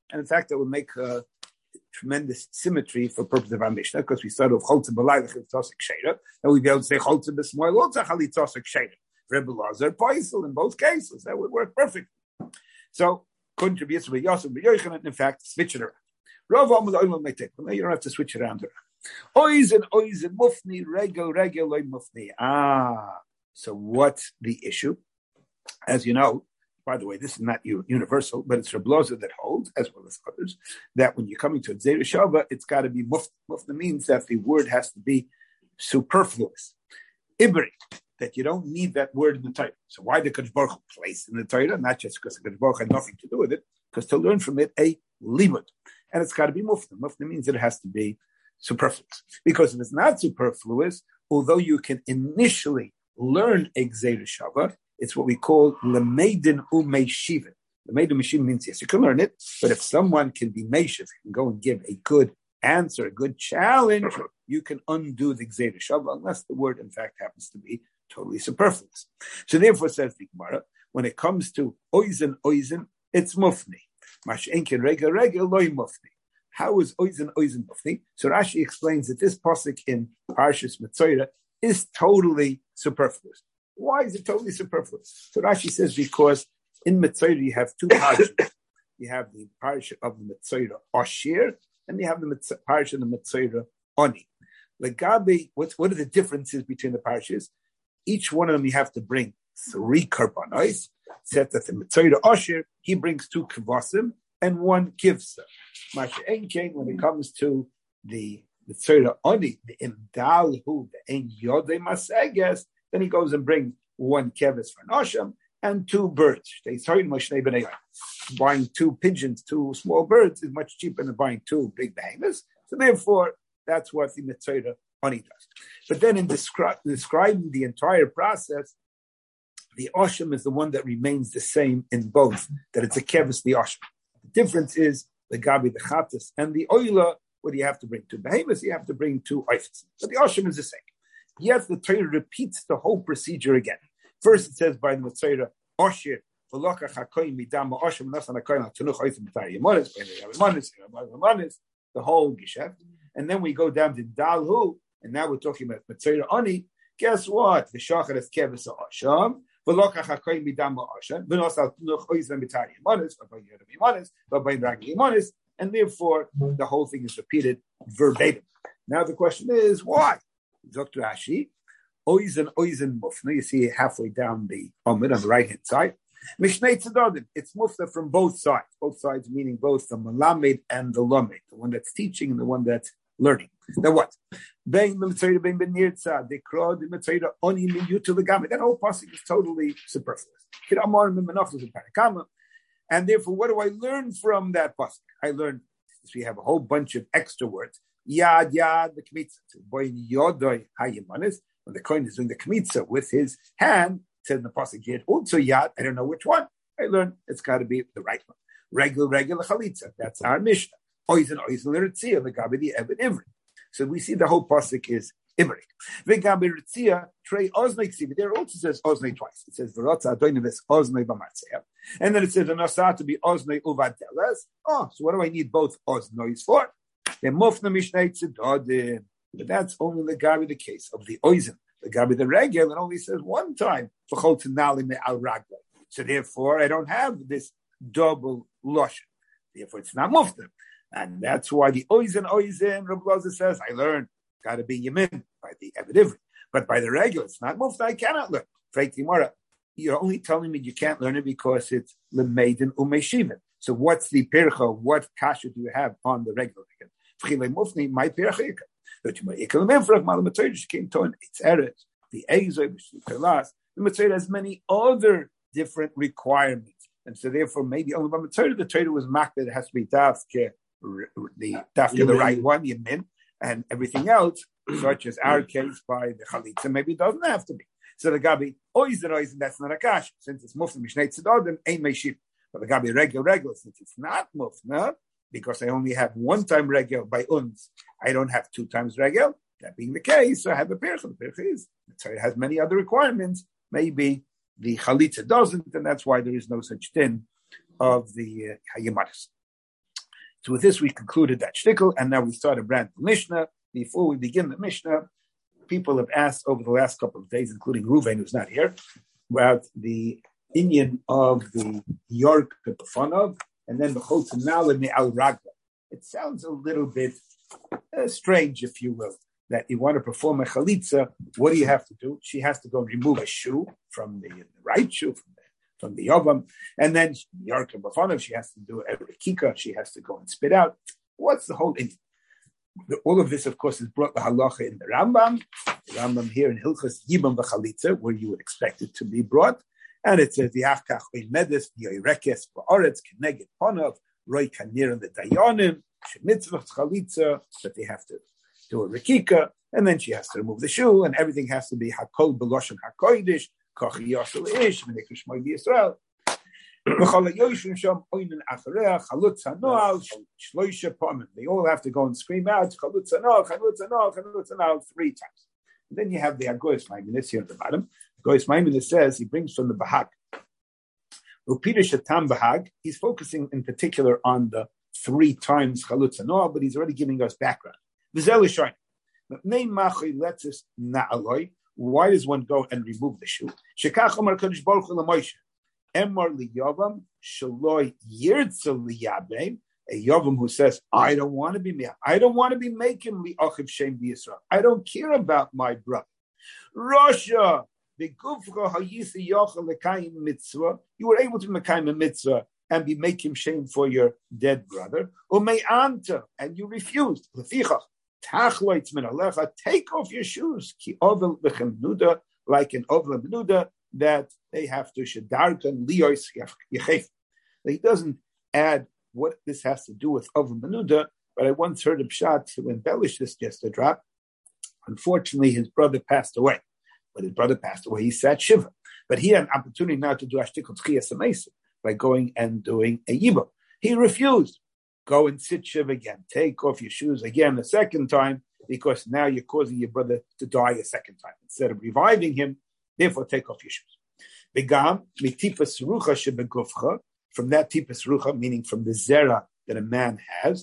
A: And in fact, that would make uh, tremendous symmetry for purpose of our Mishnah, because we started with Cholza B'Layla Chalitzosek Sheira, and we'd be able to say Cholza B'Smoil also Chalitzosek Sheira. Rebbe Lazar Poisel in both cases. That would work perfectly. So, contributes to Yosef B'Yochanan, in fact, switch it around. Rav Amud Olam Meitek. Well, you don't have to switch it around. Oizen, oizen, mufni, regel, regel, loy mufni. Ah, so what's the issue? As you know, by the way, this is not universal, but it's Rebbe Lazar that holds, as well as others, that when you're coming to a Zera Shava, it's got to be mufni. Mufni means that the word has to be superfluous. Ibri, that you don't need that word in the Torah. So why did Kadosh Baruch Hu place in the Torah? Not just because Kadosh Baruch Hu had nothing to do with it, because to learn from it a limud. And it's got to be mufti. Mufti means that it has to be superfluous. Because if it's not superfluous, although you can initially learn a Gzeira Shava, it's what we call lemeidin u'meishivin. Lemeidin u'meishivin means, yes, you can learn it, but if someone can be meishiv, can go and give a good answer, a good challenge, you can undo the Gzeira Shava, unless the word, in fact, happens to be totally superfluous. So therefore, says the Gemara, when it comes to oizen, oizen, it's mufni. Mash'enkin regel, regel, loy mufni. How is oizen, oizen mufni? So Rashi explains that this pasuk in Parshas Metzora is totally superfluous. Why is it totally superfluous? So Rashi says because in Metzora you have two parshas. You have the parsha of the Metzora Ashir, and you have the parsha of the Metzora Oni. Legabe, what's what are the differences between the parshas? Each one of them you have to bring three karbanos. Said that the Metzora Ashir, he brings two kvasim and one kivsa. Masha Enkein, when it comes to the Metzora Oni, the Imdalhu, the Ein Yodei Maseges, then he goes and brings one kevis for Nosham and two birds. Buying two pigeons, two small birds is much cheaper than buying two big behemoths. So therefore, that's what the Metzora Oni does. But then in descri- describing the entire process, the Osham is the one that remains the same in both, that it's a kevis, the Osham. The difference is the Gabi, the Chatas, and the Oila, what do you have to bring? Two behemoths, you have to bring two oifas. But the Osham is the same. Yet the Torah repeats the whole procedure again. First it says by the Metzora, Oshir, V'loka chakoyim midama Osham, Nasan hakoyim ha'tunuch oifim b'tar yemonis, b'tar the whole Geshet. And then we go down to Dalhu, and now we're talking about Metzora Oni. Guess what? The Shachar is kevis Osham, V'loka chakoyim midama Osham, V'nosa ha'tunuch oifim b'tar yemonis, b'tar yemonis, b'tar ragi yemonis, and therefore the whole thing is repeated verbatim. Now the question is, why? Doctor Rashi, oizen oizen mufna. You see halfway down the omid on the right hand side. Mishnei tzedadim. It's mufna from both sides. Both sides meaning both the malamed and the lamed, the one that's teaching and the one that's learning. Now what? Bein mitzayda bein ben nirtza. They call the mitzayda oni min yutu legami. That whole pasuk is totally superfluous. Kiramor min menachos and parakama. And therefore, what do I learn from that pasuk? I learn. We have a whole bunch of extra words. Yad yad the kmitza. Boy yodoi hayimanis. When the kohen is doing the kmitza with his hand, it says in the pasuk yad also yad. I don't know which one. I learned it's got to be the right one. Regular regular chalitza. That's our mishnah. Oizen oizen l'ritzia legabe the eved ivri. So we see the whole pasuk is ivri. Vegabe ritzia trei oznei ksivi. There also says oznei twice. It says v'rotza adoinivis oznei b'matzeh. And then it says anasa to be oznei uvadelas. Oh, so what do I need both oznois for? The mufna mishnei tzedadim. But that's only the gabi the case of the oizen. The gabi the regel, it only says one time. So therefore, I don't have this double lotion. Therefore, it's not mufna. And that's why the oizen, oizen, Rabbi Lazar says, I learned, got to be yamin by the evidivri. But by the regular, it's not mufna, I cannot learn. You're only telling me you can't learn it because it's lemeidin umeshivin. So what's the pircha? What kasha do you have on the regular? Mufni, my pircha. The Metzora has many other different requirements. And so therefore, maybe only by Metzora, the Torah was marked that it has to be dafke, the dafke, the right one, yamin, and everything else, such as our case by the chalitza, maybe it doesn't have to be. So the Gabi, oizen, oizen, that's not a kash. Since it's mufna, mishnei tzedadim, ein meishiv. But the Gabi, regular, regular, since it's not mufna, because I only have one time regel by uns, I don't have two times regel. That being the case, so I have a pircha. The pircha is, so it has many other requirements. Maybe the chalitza doesn't, and that's why there is no such thing of the uh, hayimaris. So with this, we concluded that shtickle, and now we start a brand new Mishnah. Before we begin the Mishnah, people have asked over the last couple of days, including Ruvain, who's not here, about the inyan of the York Befonov, and then the Chotanal and the Al Ragla. It sounds a little bit uh, strange, if you will, that you want to perform a chalitza. What do you have to do? She has to go and remove a shoe from the, the right shoe, from the, from the Yovam, and then York Befonov, she has to do a Rekika, she has to go and spit out. What's the whole inyan? All of this, of course, is brought the halacha in the Rambam. The Rambam here in Hilchos Yibam v'Chalitza, where you would expect it to be brought. And it says, V'yachkach oimedes v'yoirekes v'oretz keneged ponav roi kanir the dayanim shemitzvah chalitza, that they have to do a rekika, and then she has to remove the shoe, and everything has to be hakol b'loshen hakoidish kochi yosel ish v'nekrish moy b'Yisrael. They all have to go and scream out chalutz hanoah, chalutz hanoah, chalutz hanoah three times. And then you have the Agoyes Maimonides here at the bottom. Agoyes Maimonides says, he brings from the Bahag. Upida Shatam Bahag, he's focusing in particular on the three times chalutz hanoah, but he's already giving us background. Why does one go and remove the shoe? Emor liyavam shaloi yirtzel liyabem, a yavam who says, I don't want to be me. I don't want to be making li achiv shem b'Yisrael. I don't care about my brother. Rasha begufcha hayisi yochel lekayim mitzvah. You were able to mekayim a mitzvah and be making shame for your dead brother. Umei anta, and you refused. Lefichach tachloitz min alecha. Take off your shoes. Ki ovel lechem nuda, like an ovel nuda, that they have to shadarkan liyos yechef. He doesn't add what this has to do with Avon Menuda, but I once heard a pshat to embellish this just a drop. Unfortunately, his brother passed away. When his brother passed away, he sat shiva. But he had an opportunity now to do ashtikot chiyas amesim by going and doing a yibam. He refused. Go and sit shiva again. Take off your shoes again a second time, because now you're causing your brother to die a second time. Instead of reviving him, therefore, take off your shoes. Begam mitipas rucha shebegufcha, from that tipas rucha, meaning from the zera that a man has.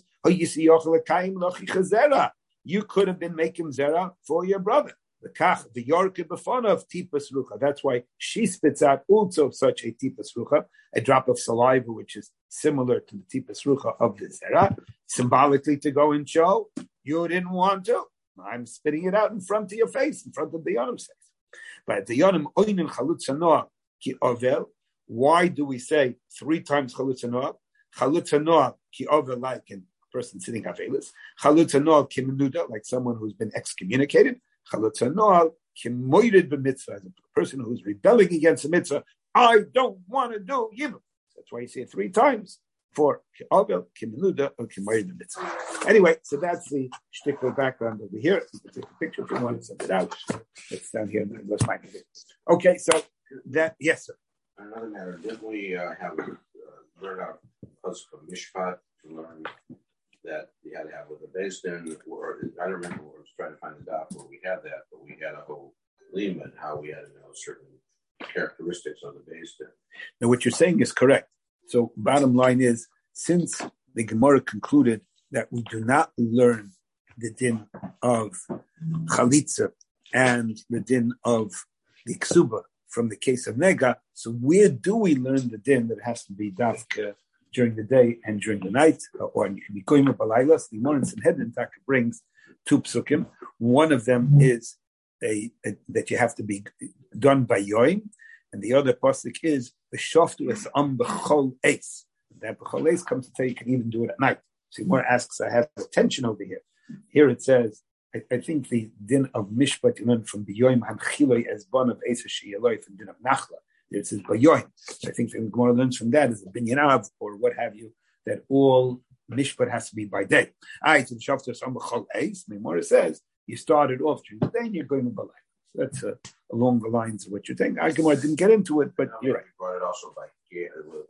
A: You could have been making zera for your brother. The kach the yorke befona of tipas rucha. That's why she spits out also such a tipas rucha, a drop of saliva, which is similar to the tipas rucha of the zera, symbolically to go and show you didn't want to. I'm spitting it out in front of your face, in front of the Yonim's face. But the Yonim oinin chalutz hanoah ki ovel. Why do we say three times chalutz hanoah? Chalutz hanoah ki ovel, like a person sitting havelis. Chalutz hanoah ki menuda, like someone who's been excommunicated. Chalutz hanoah ki moided b'mitzvah, as a person who's rebelling against the mitzvah. I don't want to do yibum. That's why you say it three times for ki ovel, ki menuda, or ki moided b'mitzvah. Anyway, so that's the shtickler background over here. You can take a picture if you want to send it out. It's down here. Let's find it. Okay, so that, yes, sir.
D: Another matter, didn't we uh, have uh, learn out of Mishpat to learn that you had to have with the Beis Din, or I don't remember where I was trying to find it out where we had that, but we had a whole lima, how we had to know certain characteristics of the Beis Din.
A: Now, what you're saying is correct. So, bottom line is, since the Gemara concluded that we do not learn the din of chalitza and the din of the ksuba from the case of nega, so where do we learn the din that has to be dafka during the day and during the night, or you can be koyim balaylas? The Gemara in Sanhedrin brings two psukim. One of them is a, a, that you have to be done by yoim, and the other pasuk is the shoftu es am b'chol eis. That b'chol eis comes to say you can even do it at night. So Gemara asks, I have attention over here. Here it says, I, I think the din of Mishpat you learn from B'yoim Hanchiloi as bon of Esa Shiyaloi from din of Nachla. It says B'yoim. So I think the Gemara learns from that is the Binyan Av or what have you, that all Mishpat has to be by day. I to the Shaftar Sam B'chol Eis. Gemara says you started off during the day and you're going to Balai. So that's uh, along the lines of what you're saying. I Gemara didn't get into it, but no, you're right.
D: You brought it also by gear, with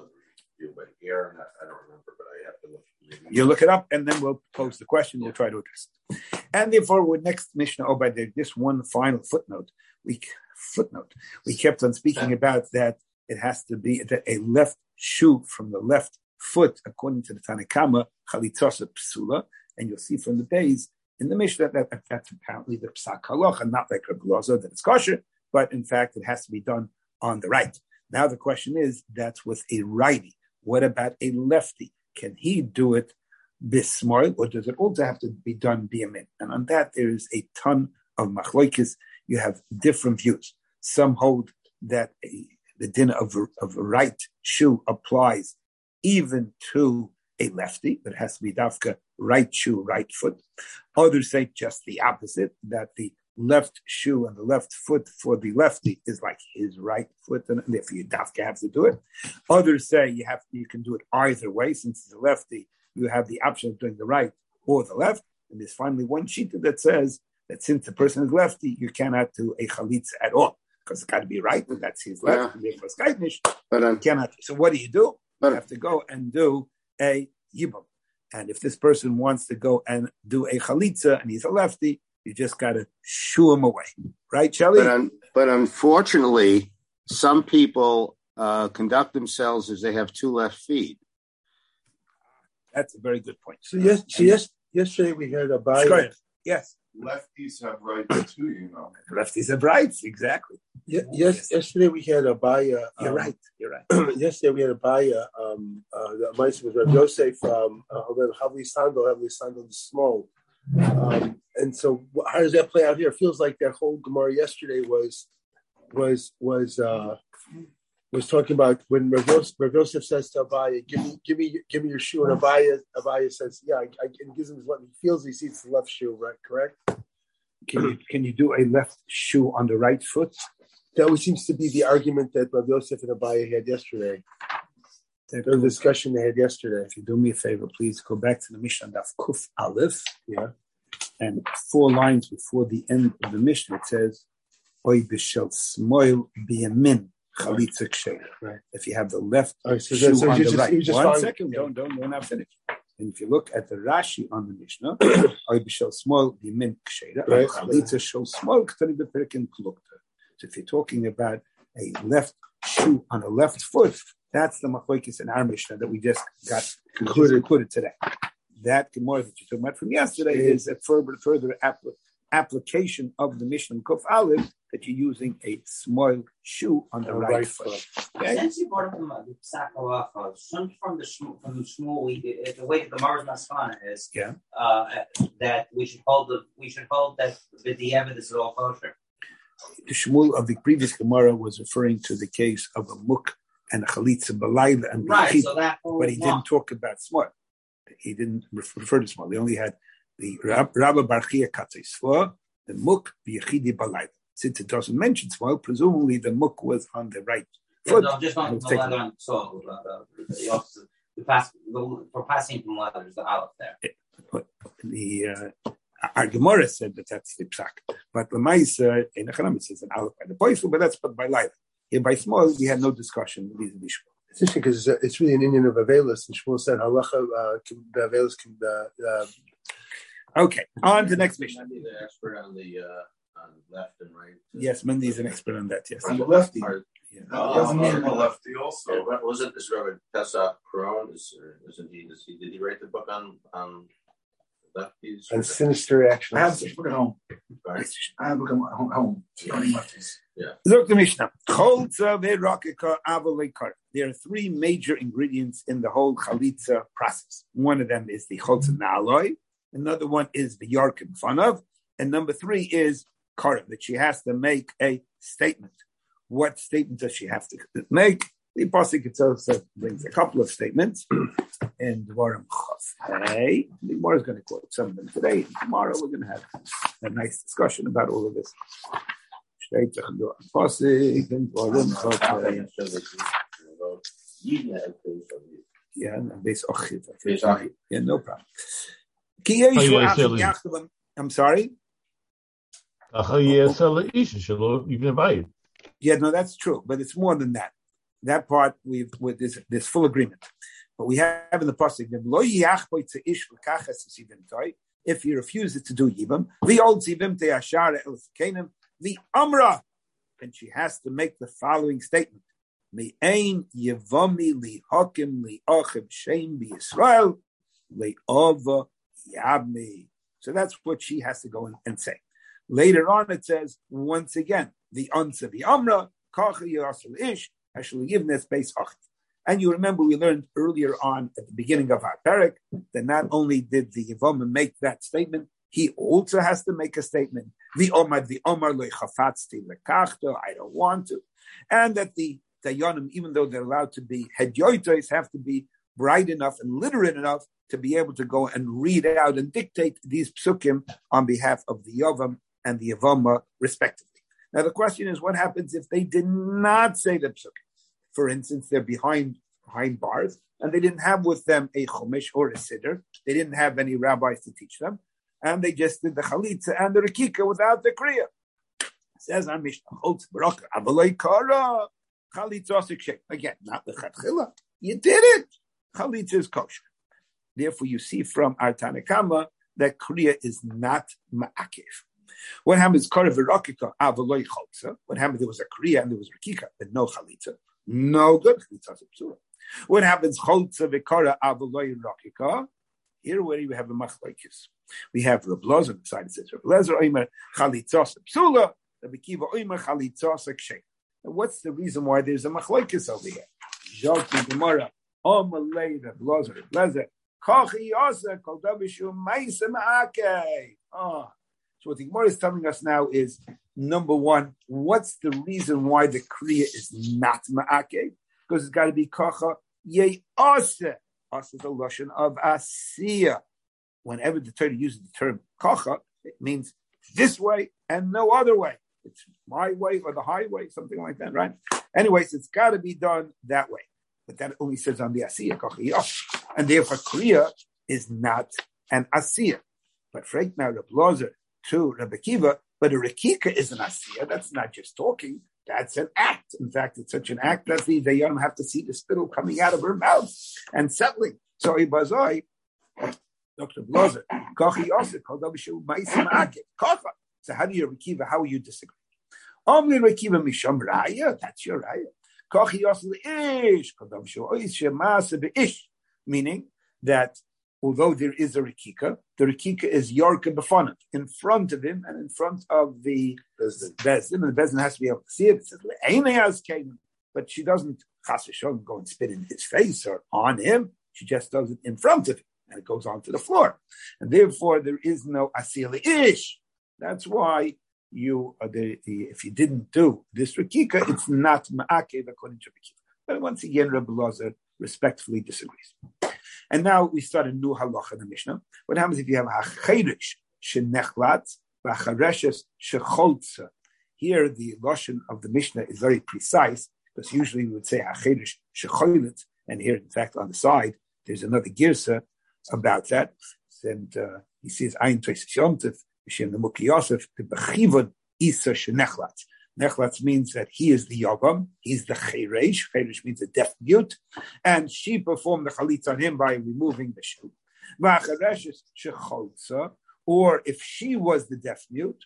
D: you by gear, and I don't remember, but I have to look.
A: You look it up, and then we'll pose the question. We'll try to address it. And therefore, with next Mishnah, oh, by the, this one final footnote, we footnote we kept on speaking about that it has to be that a left shoe from the left foot, according to the Tanakama, chalitzasa psula, and you'll see from the base in the Mishnah that, that that's apparently the psak halacha, not like Rabbi Elazar that it's kosher, but in fact it has to be done on the right. Now the question is, that's with a righty. What about a lefty? Can he do it bismol, or does it also have to be done biyamin? And on that there is a ton of machlokes. You have different views. Some hold that a, the din of a, of a right shoe applies even to a lefty, but it has to be dafka right shoe, right foot. Others say just the opposite, that the left shoe and the left foot for the lefty is like his right foot, and therefore you dafka have to do it. Others say you have you can do it either way. Since it's a lefty, you have the option of doing the right or the left. And there's finally one sheet that says that since the person is lefty, you cannot do a chalitza at all, because it's got to be right, and that's his left, yeah. And therefore it's but um, you cannot. So what do you do? You have to go and do a yibum. And if this person wants to go and do a chalitza and he's a lefty, you just got to shoo him away. Right, Shelley?
F: But, un- but unfortunately, some people uh, conduct themselves as they have two left feet.
A: That's a very good point.
E: So, yes, so yes, yesterday we had a buy.
A: Yes.
C: Lefties have rights too, you know.
A: Lefties have rights, exactly.
E: Yeah, yes, yesterday we had a buy. Uh,
A: you're
E: um,
A: right. You're right.
E: Yesterday we had a buy. Uh, um, uh, the mice was Rav Yosef from Havli Sandal, Havli Sandal Small. Um, and so, how does that play out here? It feels like that whole Gemara yesterday was was was uh, was talking about when Rav Yosef, Rav Yosef says to Abaya, "Give me, give me, give me your shoe," and Abaya, Abaya says, "Yeah," I, I, and gives him what he feels. He sees the left shoe, right? Correct.
A: Can you can you do a left shoe on the right foot?
E: That always seems to be the argument that Rav Yosef and Abaya had yesterday. The discussion they had yesterday.
A: If you do me a favor, please go back to the Mishnah Daf Kuf Aleph.
E: Yeah.
A: And four lines before the end of the Mishnah, it says, Oy b'shel smoil biyamin chalitza ksheira.
E: Right.
A: If you have the left
E: right, so
A: shoe
E: so
A: on the
E: just,
A: right.
E: Just
A: One
E: following,
A: second,
E: yeah.
A: don't, don't, don't, not finished. And if you look at the Rashi on the Mishnah, Oy b'shel smoil biyamin ksheira, chalitza shel smoil ktani b'perkin klukta. So if you're talking about a left shoe on a left foot, that's the machlokes in our Mishnah that we just got concluded, concluded today. That Gemara that you're talking about from yesterday is a further, further apl- application of the Mishnah Kuf Aleph that you're using a small shoe on the right, right foot.
B: Okay? Since you brought up the psak halacha, from the from the Shmuel, the way that the Mars Maskana is,
A: yeah,
B: uh, that we should hold the we should hold that the evidence is all kosher.
A: The Shmuel of the previous Gemara was referring to the case of a muk and a chalitza balayla and
B: right,
A: b'chid,
B: so that
A: but he didn't talk about small. He didn't refer to small. He only had the Rabba Barchia Katzei Sva, the muk b'yechidi balayla. Since it doesn't mention small, presumably the muk was on the right foot.
B: Yeah, no, just on the leather on the soil. Uh, the opposite, the pass, the, for passing from leather is the aleph there.
A: Yeah, the uh, our Gemara said that that's the psak, but the Ma'aser in Echanam says an aleph by the poisel, but that's but by light. Here by small, we had no discussion with these Shmuel.
E: It's interesting because it's, it's really an Indian of Avelis, and Shmuel said halacha uh, the Avelis can. Uh, uh,
A: okay, on to the next mission.
D: Mendy the expert on the uh, on left and right.
A: Yes, Mendy is an expert on that. Yes,
C: on the lefty.
A: Yeah.
C: Uh, he doesn't mean the lefty also.
D: Yeah, what was it? This Rabbi Pesach Peron is, isn't he? Is he? Did he write the book on on lefties?
E: And sinister reactions.
G: I have to book at home.
D: Right.
G: I have to book at home. home. lefties.
D: Yeah.
A: Look, the Mishnah. There are three major ingredients in the whole chalitza process. One of them is the cholza na'aloi. Another one is the yarkim fanav. And number three is kara, that she has to make a statement. What statement does she have to make? The Pasuk itself brings a couple of statements. And Dvarim Chav Hey, the Gemara is going to quote some of them today. And tomorrow we're going to have a nice discussion about all of this. Pasuk and Dvarim Chav Yeah, and base Ochiv. Yeah, no problem. I'm sorry. Yeah, no, that's true, but it's more than that. That part we've with this this full agreement. But we have in the pasuk if he refuses to do yibam, the old zivim te ashara el the amra, and she has to make the following statement: Me'ain Yevomi li Hakim li Achim Shem bi Yisrael li Ova Yabmi. So that's what she has to go and, and say. Later on, it says once again the answer the Amra Kacha Yasel Ish Hashul Yivnes Beis Achim. And you remember we learned earlier on at the beginning of our parak that not only did the Yevamah make that statement, he also has to make a statement. The Omar, the Omar lo chafatzti lekachto, I don't want to. And that the Dayanim, even though they're allowed to be hedyoitos, have to be bright enough and literate enough to be able to go and read out and dictate these psukim on behalf of the Yavam and the Yevamah, respectively. Now the question is, what happens if they did not say the psukim? For instance, they're behind behind bars, and they didn't have with them a chumash or a siddur. They didn't have any rabbis to teach them, and they just did the chalitza and the rekika without the kriya. Says our Mishnah, choltz baraka avalei kara chalitza sikshek. Again, not the chatchila. You did it. Chalitza is kosher. Therefore, you see from our Tanakama that kriya is not ma'akev. What happens? Kara v'rakika avalei choltza. What happened? There was a kriya and there was rekika, but no chalitza. No good. What happens? Choltza v'kara avaloi rakika. Here, where we have a machlokes, we have Reb Lozer on the side. It says Reb Lozer oimer chalitzos psula, Reb Akiva oimer chalitzos kshay. What's the reason why there's a machlokes over here? Zalti Gemara omalei Reb Lozer Reb Lozer kachi yasa kol davishu ma'isa ma'akei. Ah, so what the Gemara is telling us now is, number one, what's the reason why the kriya is not ma'akei? Because it's got to be kacha ye asa. Asa is a lashon of asiya. Whenever the Torah uses the term kacha, it means this way and no other way. It's my way or the highway, something like that, right? Anyways, it's got to be done that way. But that only says on the asiya kacha yas, and therefore kriya is not an asiya. But right now, Reb Lozer to Reb Akiva, but a rekika is an asiya. That's not just talking. That's an act. In fact, it's such an act that the Dayanim have to see the spittle coming out of her mouth and settling. So Ibazoi, Doctor Blazer, Kachi Yosef, Kodabishu Maisim Ake, Kafa. So how do you Rekiva? How will you disagree? Only Rekiva Misham Raya, that's your Raya. Kachi Yosef Ish, Kodabishu Oish Shemasa Ish, meaning that although there is a Rekika, the Rekika is Yorka Befonat, in front of him and in front of the Bezdin, and the Bezdin has to be able to see it. It says, but she doesn't chas v'sholom go and spit in his face or on him. She just does it in front of him, and it goes onto the floor. And therefore, there is no asili ish. That's why you, uh, the, the, if you didn't do this Rekika, it's not ma'akev according to Rekika. But once again, Rebbe Lozer respectfully disagrees. And now we start a new halacha in the Mishnah. What happens if you have a chayrish shenechlat v'achareshes shecholtza? Here, the lashon of the Mishnah is very precise, because usually we would say hachayrish shecholit, and here, in fact, on the side, there's another girsa about that. And uh, he says, "Ayin toises yomtiv v'shem nemuki Yosef the bechivon isa shenechlat." Nechlatz means that he is the Yavam, he's the Cheresh. Cheresh means a deaf mute, and she performed the Chalitza on him by removing the shoe. V'achareshes shecholza, or if she was the deaf mute,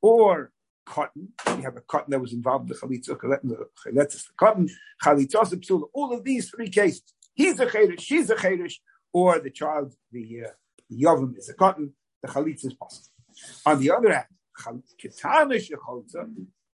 A: or cotton, we have a cotton that was involved in the Chalitza, the cotton, Chalitza, Psula, all of these three cases. He's a Cheresh, she's a Cheresh, or the child, the, uh, the Yavam is a cotton, the Chalitza is possible. On the other hand, Ketana shecholza,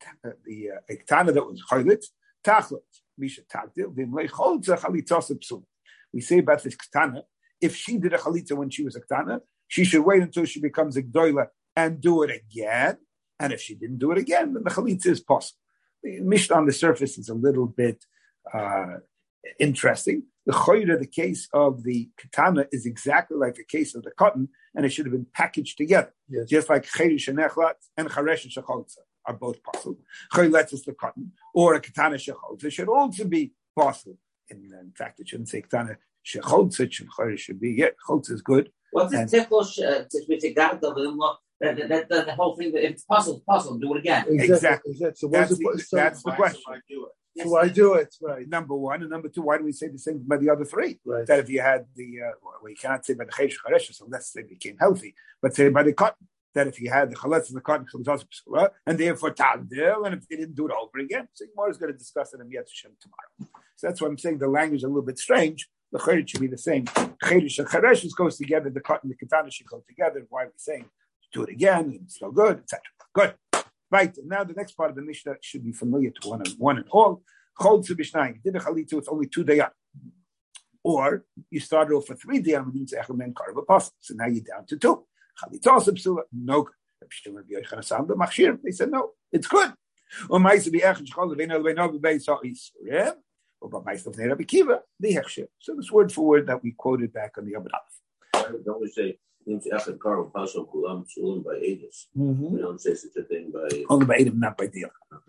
A: the Ektana uh, that was Chaylit, Tachlot, Misha Tagdil, Vimlei Cholza Chalitza Psula. We say about this Ketana, if she did a Chalitza when she was a Ketana, she should wait until she becomes a Gdoila and do it again. And if she didn't do it again, then the Chalitza is possible. The Mishnah on the surface is a little bit uh, interesting. The Choyra, the case of the Ketana, is exactly like the case of the cotton, and it should have been packaged together. Yes. Just like Cheresh and Nechlat and Charesh and Shecholza are both possible. Chayletz is the cotton, or a Ketana Shecholza should also be possible. In, in fact, it shouldn't say Ketana Shecholza, Shecholza should be, yeah, Cholza is good.
B: What's the tickle, that, that, that, the whole thing, if it's possible, possible, do it again.
A: Exactly.
E: exactly. So
A: that's
E: the,
A: the,
E: so
A: that's the question.
E: So why do it? Right.
A: Number one. And number two, why do we say the same by the other three?
E: Right.
A: That if you had the, uh, well, you cannot say by the Cheresh Charesh, so let's say they became healthy, but say by the cotton. that if you had the chaletz and the cotton and therefore tagdil, and if they didn't do it over again, so Gemara is going to discuss it in Yetz Hashem tomorrow. So that's why I'm saying the language is a little bit strange. The chayrit should be the same. Chedesh and chereshes goes together. The cotton and the katana should go together. Why are we saying do it again? And it's still good, et cetera. Good. Right. Now the next part of the Mishnah should be familiar to one and one and all. Chol to Mishnah. Did a chalitza with only two dayam. Or you started off with three dayam and means echel men karva pasuk. So now you're down to two. No good. They said no, it's good. So this word for word that we quoted back on the Amud Aleph.
D: Don't we say by ages? We don't say such a thing by
A: only by Edom, not by deal.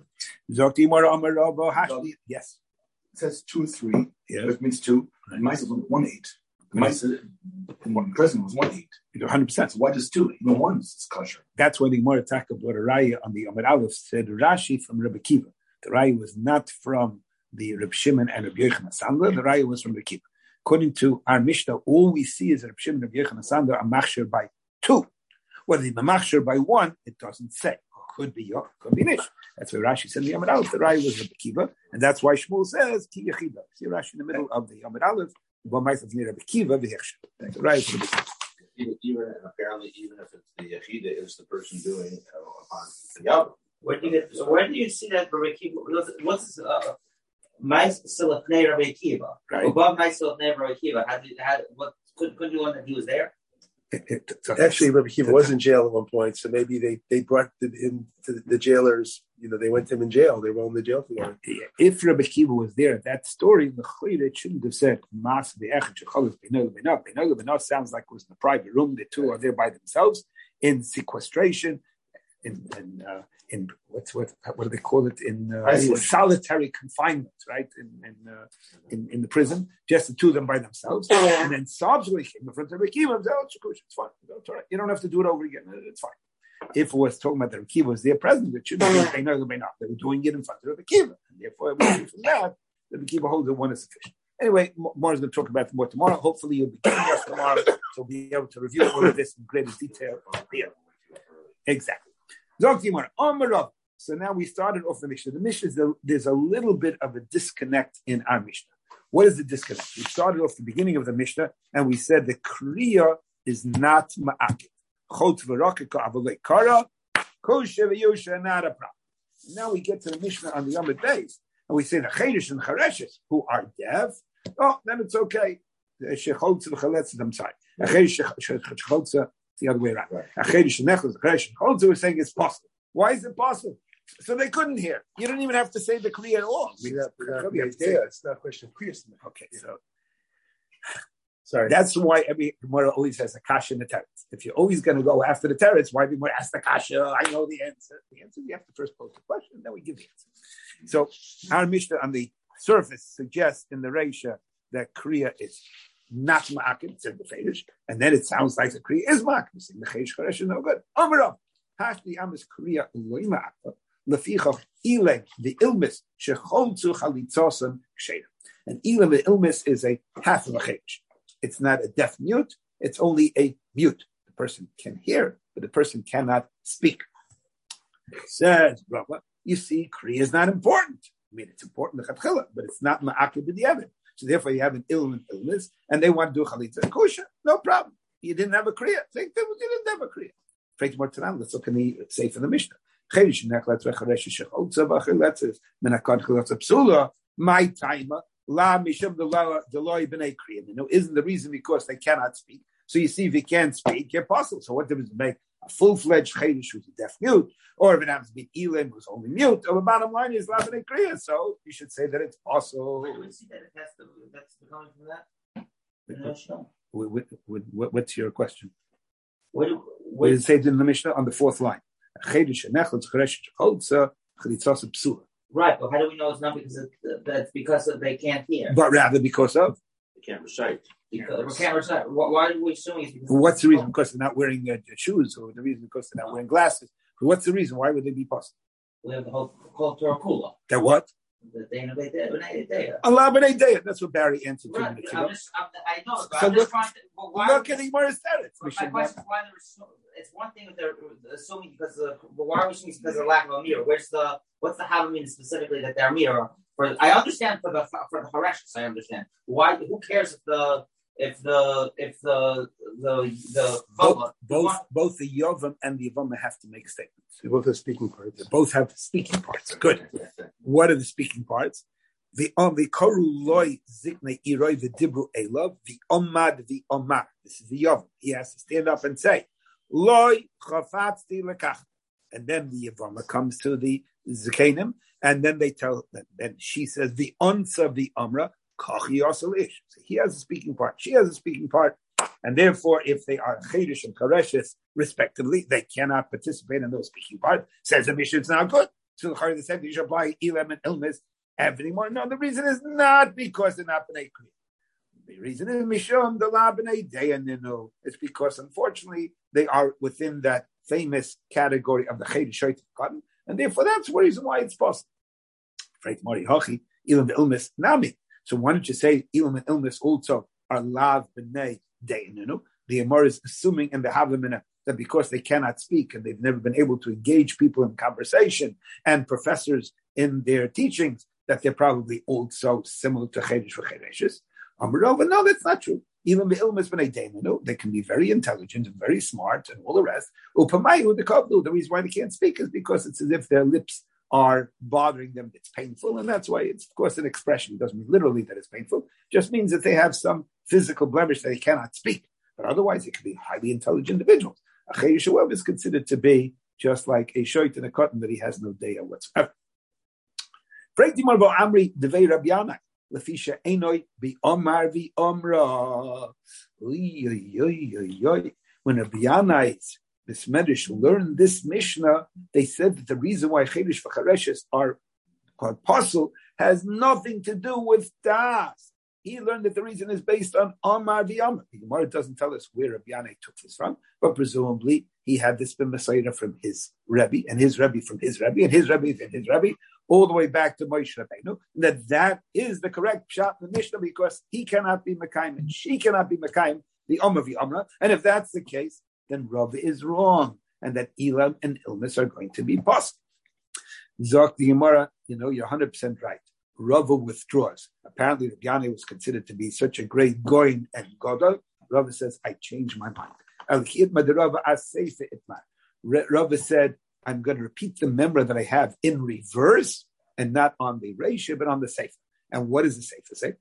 A: Yes.
G: It says two or three. Yeah. It means two. And Mice was one eight. Mice in one present was one eight.
A: one hundred percent.
G: So why just two? Even one is kosher.
A: That's why the Gemara Taka brought a raya on the Amud Aleph said Rashi from Rebbe Kiva. The raya was not from the Reb Shimon and Reb Yochanan Sandler. The raya was from Rebbe Kiva. According to our Mishnah, all we see is that Reb Shimon and Reb Yochanan Sandler are machshir by two. Whether they are machshir by one, it doesn't say. Could be yok, could be nish. That's why Rashi said in the Amud Aleph. The raya was Rebbe Kiva, and that's why Shmuel says ki yechida. See Rashi in the middle of the Amud Aleph. Even,
D: even apparently, even if it's the yechida is the person doing uh, upon the yavim.
B: Where do you get? So where do you see that Rabbi Akiva? What's uh, Mais Silafnei Rabbi Akiva? Right. Above Mais Silafnei Rabbi Akiva, had had what? Could couldn't you learn that he was there?
E: Actually, Rabbi Akiva was in jail at one point, so maybe they, they brought him to the jailers. You know, they went to him in jail. They were in the jail for him.
A: If Rabbi Akiva was there, that story, the it shouldn't have said Mas Be'echad sounds like it was in a private room. The two are there by themselves in sequestration, in in, uh, in what's what what do they call it in uh, solitary confinement, right? In in, uh, in in the prison, just the two of them by themselves, and then subsequently came in front of Rabbi Akiva and said, "Oh, it's fine. It's all right. You don't have to do it over again. It's fine." If it was talking about the Rabbi Akiva was there present, it shouldn't be they know they may not. They were doing it in front of Rabbi Akiva, and therefore we see from that the Rabbi Akiva holds that one is sufficient. Anyway, more is going to talk about more tomorrow. Hopefully, you'll be joining us tomorrow, so we'll be able to review all of this in greater detail here. Exactly. So now we started off the Mishnah. The Mishnah is a, there's a little bit of a disconnect in our Mishnah. What is the disconnect? We started off the beginning of the Mishnah and we said the Kriya is not ma'akid. Chot v'rakika avalei kara, kosher v'yosha, not a problem. Now we get to the Mishnah on the Yomid Beis and we say the Chedesh and Chereshes who are deaf. Oh, then it's okay. Shechotza v'chaletz, I'm sorry. Chotza. The other way around. Right. We're saying it's possible. Why is it possible? So they couldn't hear. You don't even have to say the Kriya at all.
E: We have, we have, we have yeah, it's not a question of Kriya.
A: Okay, so sorry. That's why every Gemara always has a kasha in the teretz. If you're always going to go after the teretz, why be more ask the kasha? I know the answer. The answer you have to first pose the question, and then we give the answer. So our Mishnah on the surface suggests in the Reisha that Kriya is not ma'akim, said the Chedesh, and then it sounds like the Kriya is ma'akim. Saying the Chedesh Cheresh is no good. Amarav, hashli amis Kriya loy ma'akim, lefichach ilem the ilmis shecholzu chalitzosan ksheira. And ilem the ilmis is a half of a Chedesh. It's not a deaf mute. It's only a mute. The person can hear, but the person cannot speak. Says Rava, you see, Kriya is not important. I mean, it's important the chatchila, but it's not ma'akim b'diavad. So therefore, you have an ill illness, and they want to do chalitza and kosher. No problem. You didn't have a kriya. They, they didn't have a kriya. Let's look in the say for the Mishnah. My timer la mishum deloy b'nei kriya. You know, isn't the reason because they cannot speak. So you see, if you can't speak, you're possible. So what difference does it make? A full-fledged chedesh who's a deaf mute, or if it happens to be Elim who's only mute, or the bottom line is Labanei Kriya. So you should say that it's possible.
B: Wait, we see that that's the that's the coming from that.
A: What, what, what, what's your question?
B: What do
A: what does it say in the Mishnah on the fourth line? Right,
B: but how do we know it's not because of, that's because of they can't hear?
A: But rather because of
D: they can't recite.
B: Because we can't recite. Why are we assuming it's because
A: what's the reason? Because they're not wearing uh, shoes, or the reason because they're not wearing glasses. But what's the reason? Why would they be possible?
B: We have the whole whole Torah Kula.
A: That what?
B: The Dana B'nai Deya.
A: Allah B'nai Deya. That's what Barry answered two
B: Right.
A: minutes
B: I'm
A: ago.
B: just, I'm, I know, but
A: So
B: I'm
A: look,
B: just trying to. Well, why
A: look at the Gemara's teretz.
B: My question is why they're so, it's one thing if they're assuming because of, but why are we assuming because of the lack of a mirror? Where's the what's the Havamina specifically that they're mirror? For I understand for the for the Hareshis, I understand. Why? Who cares if the if the if the the the
A: both both, want, both the Yovam and the Yavama have to make statements.
E: They both have speaking parts.
A: They both have speaking parts. Good. What are the speaking parts? The um the koru loy zikne iroi the dibru elov the omad the omar. This is the Yovam. He has to stand up and say loy chafatzti lekach, and then the Yavama comes to the Zikanim, and then they tell them. Then she says the answer of the Amra. So he has a speaking part. She has a speaking part, and therefore, if they are Chedesh and Kareshes, respectively, they cannot participate in those speaking parts. Says the Mishnah, it's not good. So the Chayr said you should apply Elam and illness every more. No, the reason is not because they're not B'nai Kriya. The reason is Mishum the La B'nai Deyaninu. It's because unfortunately they are within that famous category of the Chedesh Shoyt cotton, and therefore that's the reason why it's possible. Freit Mari Hachi Elam the illness Nami. So why don't you say Elam and illness also are lav b'nei de'inenu? The Amar is assuming in the Havamina that because they cannot speak and they've never been able to engage people in conversation and professors in their teachings, that they're probably also similar to Chedesh v'Chedeshes. Amarova, no, that's not true. Elam b'ilmas b'nei de'inenu, they can be very intelligent and very smart and all the rest. Upamayu the kavlu, the reason why they can't speak is because it's as if their lips are bothering them. It's painful, and that's why it's, of course, an expression. It doesn't mean literally that it's painful. It just means that they have some physical blemish that they cannot speak. But otherwise, it could be highly intelligent individuals. A Chedesh is considered to be just like a shoyt in a cotton that he has no daya whatsoever. When Rabbi Yana is this Medrash learned this Mishnah, they said that the reason why Chedesh v'Chareshes are called Pasul has nothing to do with Das. He learned that the reason is based on Amar v'Amar. The Gemara doesn't tell us where Rabbi Yanai took this from, but presumably he had this been Messiah from his Rebbe, and his Rebbe from his Rebbe, and his Rebbe from his Rebbe, all the way back to Moshe Rabbeinu. That that is the correct shot in the Mishnah because he cannot be Mekayim and she cannot be Mekayim the Amar v'Amar. And if that's the case, then Rav is wrong, and that Elam and illness are going to be possible. Zok the Gemara, you know, you're one hundred percent right. Rav withdraws. Apparently, Rabbi Yanai was considered to be such a great goin and gadol. Rav says, I changed my mind. Rav said, I'm going to repeat the memra that I have in reverse, and not on the ratio, but on the sefer. And what does the sefer say?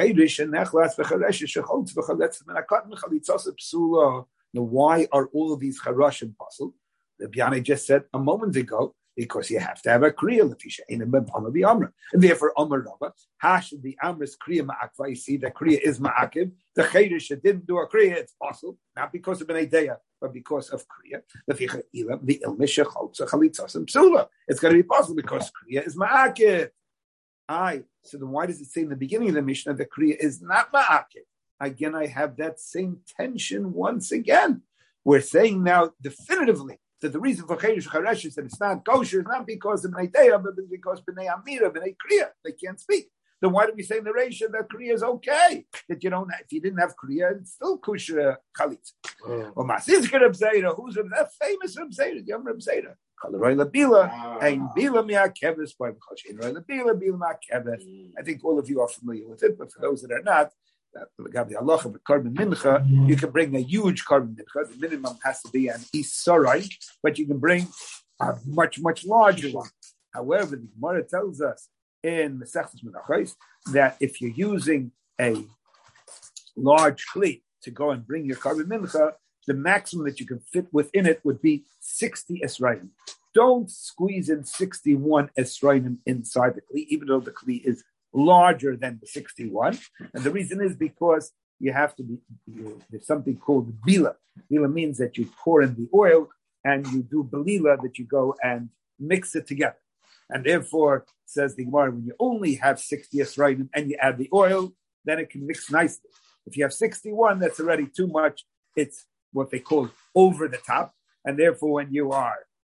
A: Now, why are all of these charashim possible? The Bianai just said a moment ago, because you have to have a kriya lefisha in a b'amar b'amra, and therefore amar rava hash the amris kriya ma'akva. You see, the kriya is ma'akiv. The chedesh didn't do a kriya; it's possible not because of an ideya, but because of kriya. Leficha ilam the ilmisha chaltza chalitzas and psula. It's going to be possible because kriya is ma'akiv. Aye. So then, why does it say in the beginning of the Mishnah that kriya is not ma'akiv? Again, I have that same tension once again. We're saying now definitively that the reason for Chedesh Charesh is that it's not kosher is not because of B'nai Deya, but because B'nai Amira, B'nai Kriya, they can't speak. Then why do we say in the ratio that Kriya is okay? That you don't, if you didn't have Kriya, it's still kosher chalitz. Or Masizker Reb Zera, who's that famous Reb Zera, the young Reb Zera. Chaloroi Labila, Ein Bila Mi'akeves, by B'choshin Roi Labila, Bila Mi'akeves. I think all of you are familiar with it, but for those that are not, you can bring a huge carbon mincha. The minimum has to be an isarai, but you can bring a much, much larger one. However, the Gemara tells us in Masechtas Menachos that if you're using a large kli to go and bring your carbon mincha, the maximum that you can fit within it would be sixty esrayim. Don't squeeze in sixty-one esrayim inside the kli, even though the kli is larger than the sixty-one, and the reason is because you have to be, you, there's something called bila. Bila means that you pour in the oil and you do belila, that you go and mix it together. And therefore, says the Gemara, when you only have sixty esrayim and you add the oil, then it can mix nicely. If you have sixty-one, that's already too much. It's what they call over the top. And therefore, when you are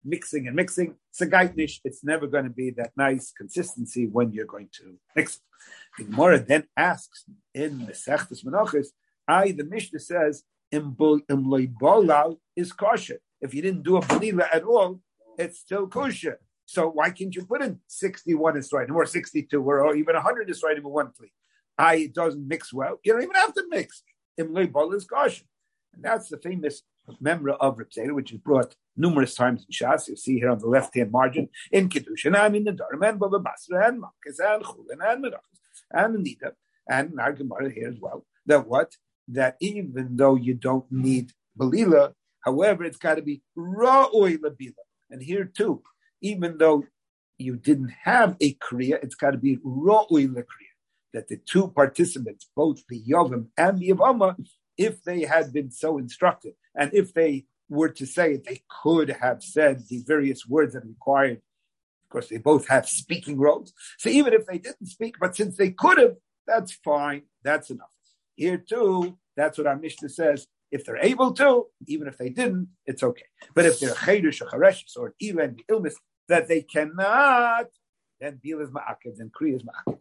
A: mixing and mixing. It's it's never going to be that nice consistency when you're going to mix it. The Gemara then asks in the Sechtes Menachos, I, the Mishnah says, Im loibolal is kosher. If you didn't do a balila at all, it's still kosher. So why can't you put in sixty-one Esrainim or sixty-two or even one hundred Esrainim in one plea? I, it doesn't mix well. You don't even have to mix. Im loibolal is kosher. And that's the famous memra of Reb Zera, which is brought numerous times in Shas. You see here on the left-hand margin, in Kiddushin, and in the Nedarim, and Baba Basra, and Malchus, and Chulin, and Menachos, and Nida, and in our Gemara here as well, that what? That even though you don't need Balila, however, it's got to be Ra'oi Labila. And here too, even though you didn't have a Kriya, it's got to be Ra'oi Lakriya. That the two participants, both the Yovim and the Yavama, if they had been so instructed, and if they were to say it, they could have said the various words that are required. Of course, they both have speaking roles. So even if they didn't speak, but since they could have, that's fine. That's enough. Here too, that's what our Mishnah says. If they're able to, even if they didn't, it's okay. But if they're chedush or chareshes or ilan, the illness that they cannot, then bil is ma'akev, then kri is ma'akev.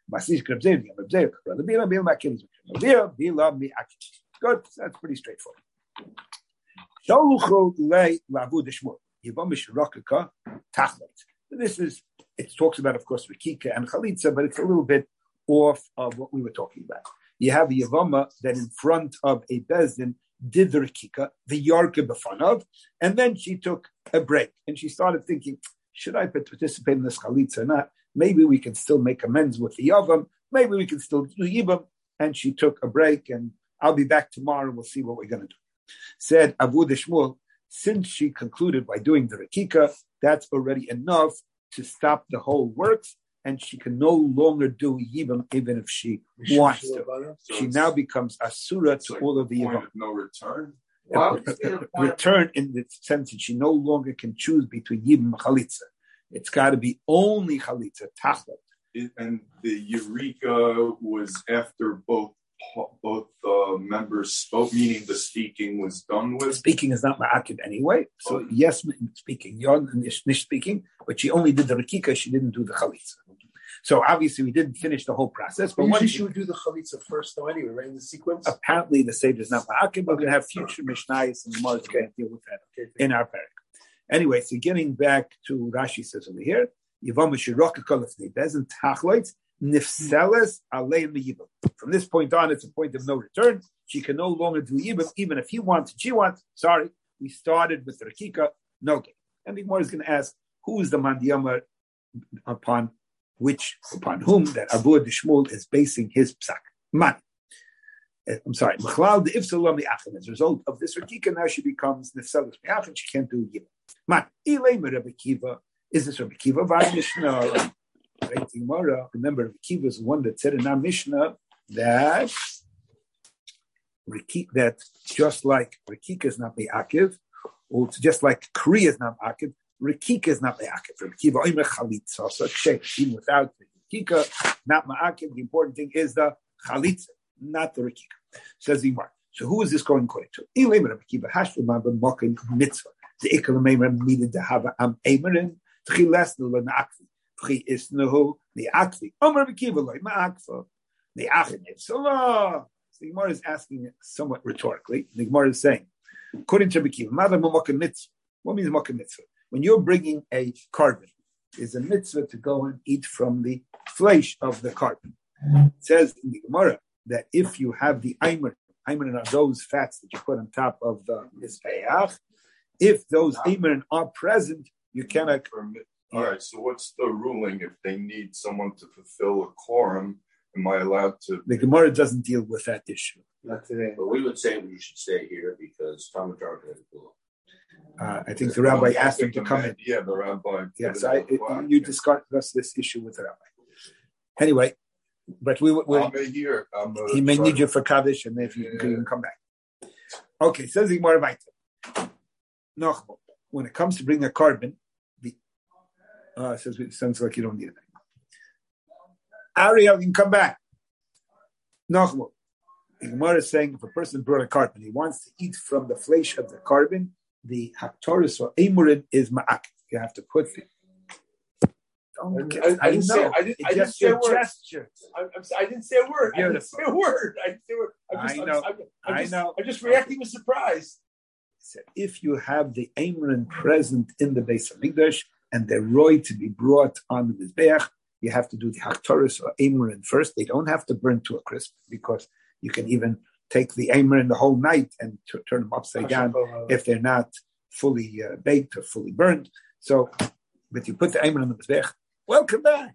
A: Good, that's pretty straightforward. This is, it talks about, of course, Rikika and Chalitza, but it's a little bit off of what we were talking about. You have a Yavama that in front of a Bezdin did the Rikika, the Yarka Befanov, and then she took a break and she started thinking, should I participate in this Chalitza or not? Maybe we can still make amends with the Yavam. Maybe we can still do Yibam. And she took a break, and I'll be back tomorrow and we'll see what we're going to do. Said Abu Deshmul, since she concluded by doing the Rikika, that's already enough to stop the whole works, and she can no longer do Yibam even if she wants to. So she now becomes Asura to like all of the Yibam.
C: No return?
B: Well,
A: return in the sense that she no longer can choose between Yibam and Chalitza. It's got to be only Chalitza, Tachlat.
C: And the Eureka was after both both uh, members spoke, meaning the speaking was done with?
A: Speaking is not ma'akid anyway. So okay. Yes, speaking, Yon Nish speaking, but she only did the Rikika, she didn't do the Chalitza. So obviously we didn't finish the whole process. But
E: usually she would do the Chalitza first though anyway, right, in the sequence?
A: Apparently the Seder is not ma'akid, but we're going to have future Mishnayos and Gemara to deal with that okay. in our parak. Anyway, so getting back to Rashi says over here, From this point on, it's a point of no return. She can no longer do Yibam, even if he wants, she wants. Sorry, we started with the Rakika, no game. And the Gemara is going to ask, who is the Mandiyama upon which, upon whom that Abu Dishmul is basing his psak? Man. I'm sorry. As a result of this Rakika, now she becomes Nefselis Me'achin, she can't do Yibam. Man, Ilay Rabbi Kiva. Is this Rabbi Kiva? Mishnah. Remember, Rabbi Kiva is the one that said in our Mishnah that that just like Rakika is not Me'akiv, or just like Kriya is not Me'akiv, Rakika is not Me'akiv. Rabbi Kiva, Omer Chalitza, so even without the Rakika, not Me'akiv, the important thing is the Chalitza, not the Rakika. Says the Gemara. So who is this going according to? Ilay Rabbi Kiva, Hashlu Mabba Mokin Mitzvah. The Ikal Meimer needed to have am Eimerin, Tchi Lesnu Lenakvi. The Gemara is asking somewhat rhetorically. The Gemara is saying, according to Rabbi Kiva, what means Moka Mitzvah? When you're bringing a carbon, is a mitzvah to go and eat from the flesh of the carbon. It says in the Gemara that if you have the Eimer, Eimer are those fats that you put on top of the Mizbeach, if those Eimer are present, you cannot permit.
C: All right, so what's the ruling if they need someone to fulfill a quorum? Am I allowed to?
A: The Gemara doesn't deal with that issue.
D: Not today. But we would say we should stay here because Talmud Torah has to
A: Uh, I think the rabbi asked him to come in.
C: Yeah, the rabbi.
A: Yes, I, it, you discussed this issue with the rabbi. Anyway, but we will.
C: I'm here. I'm
A: he may need you for Kaddish, and if you yeah. can come back. Okay, says the Gemara weiter. No, when it comes to bringing a carbon, the uh, it says it sounds like you don't need it. Ariel, you can come back. No, the Gemara is saying if a person brought a carbon, he wants to eat from the flesh of the carbon. the Haktoris or Emurin is Ma'ak. You have to put the Don't
E: I, I, I, didn't say, I didn't, I didn't say a word.
A: Gesture.
E: I, I'm, I didn't say a word.
A: Beautiful.
E: I didn't say a word. I didn't say a word. I'm just,
A: I
E: I'm,
A: know.
E: I'm, I'm
A: I
E: just,
A: know.
E: I'm just reacting with surprise.
A: If you have the Emurin present in the Beis Hamikdash and they're roy to be brought on the Mizbeach, you have to do the Haktoris or Emurin first. They don't have to burn to a crisp because you can even take the Emurin the whole night and t- turn them upside down if they're not fully uh, baked or fully burned. So, but you put the Emurin on the Mizbeach. Welcome back.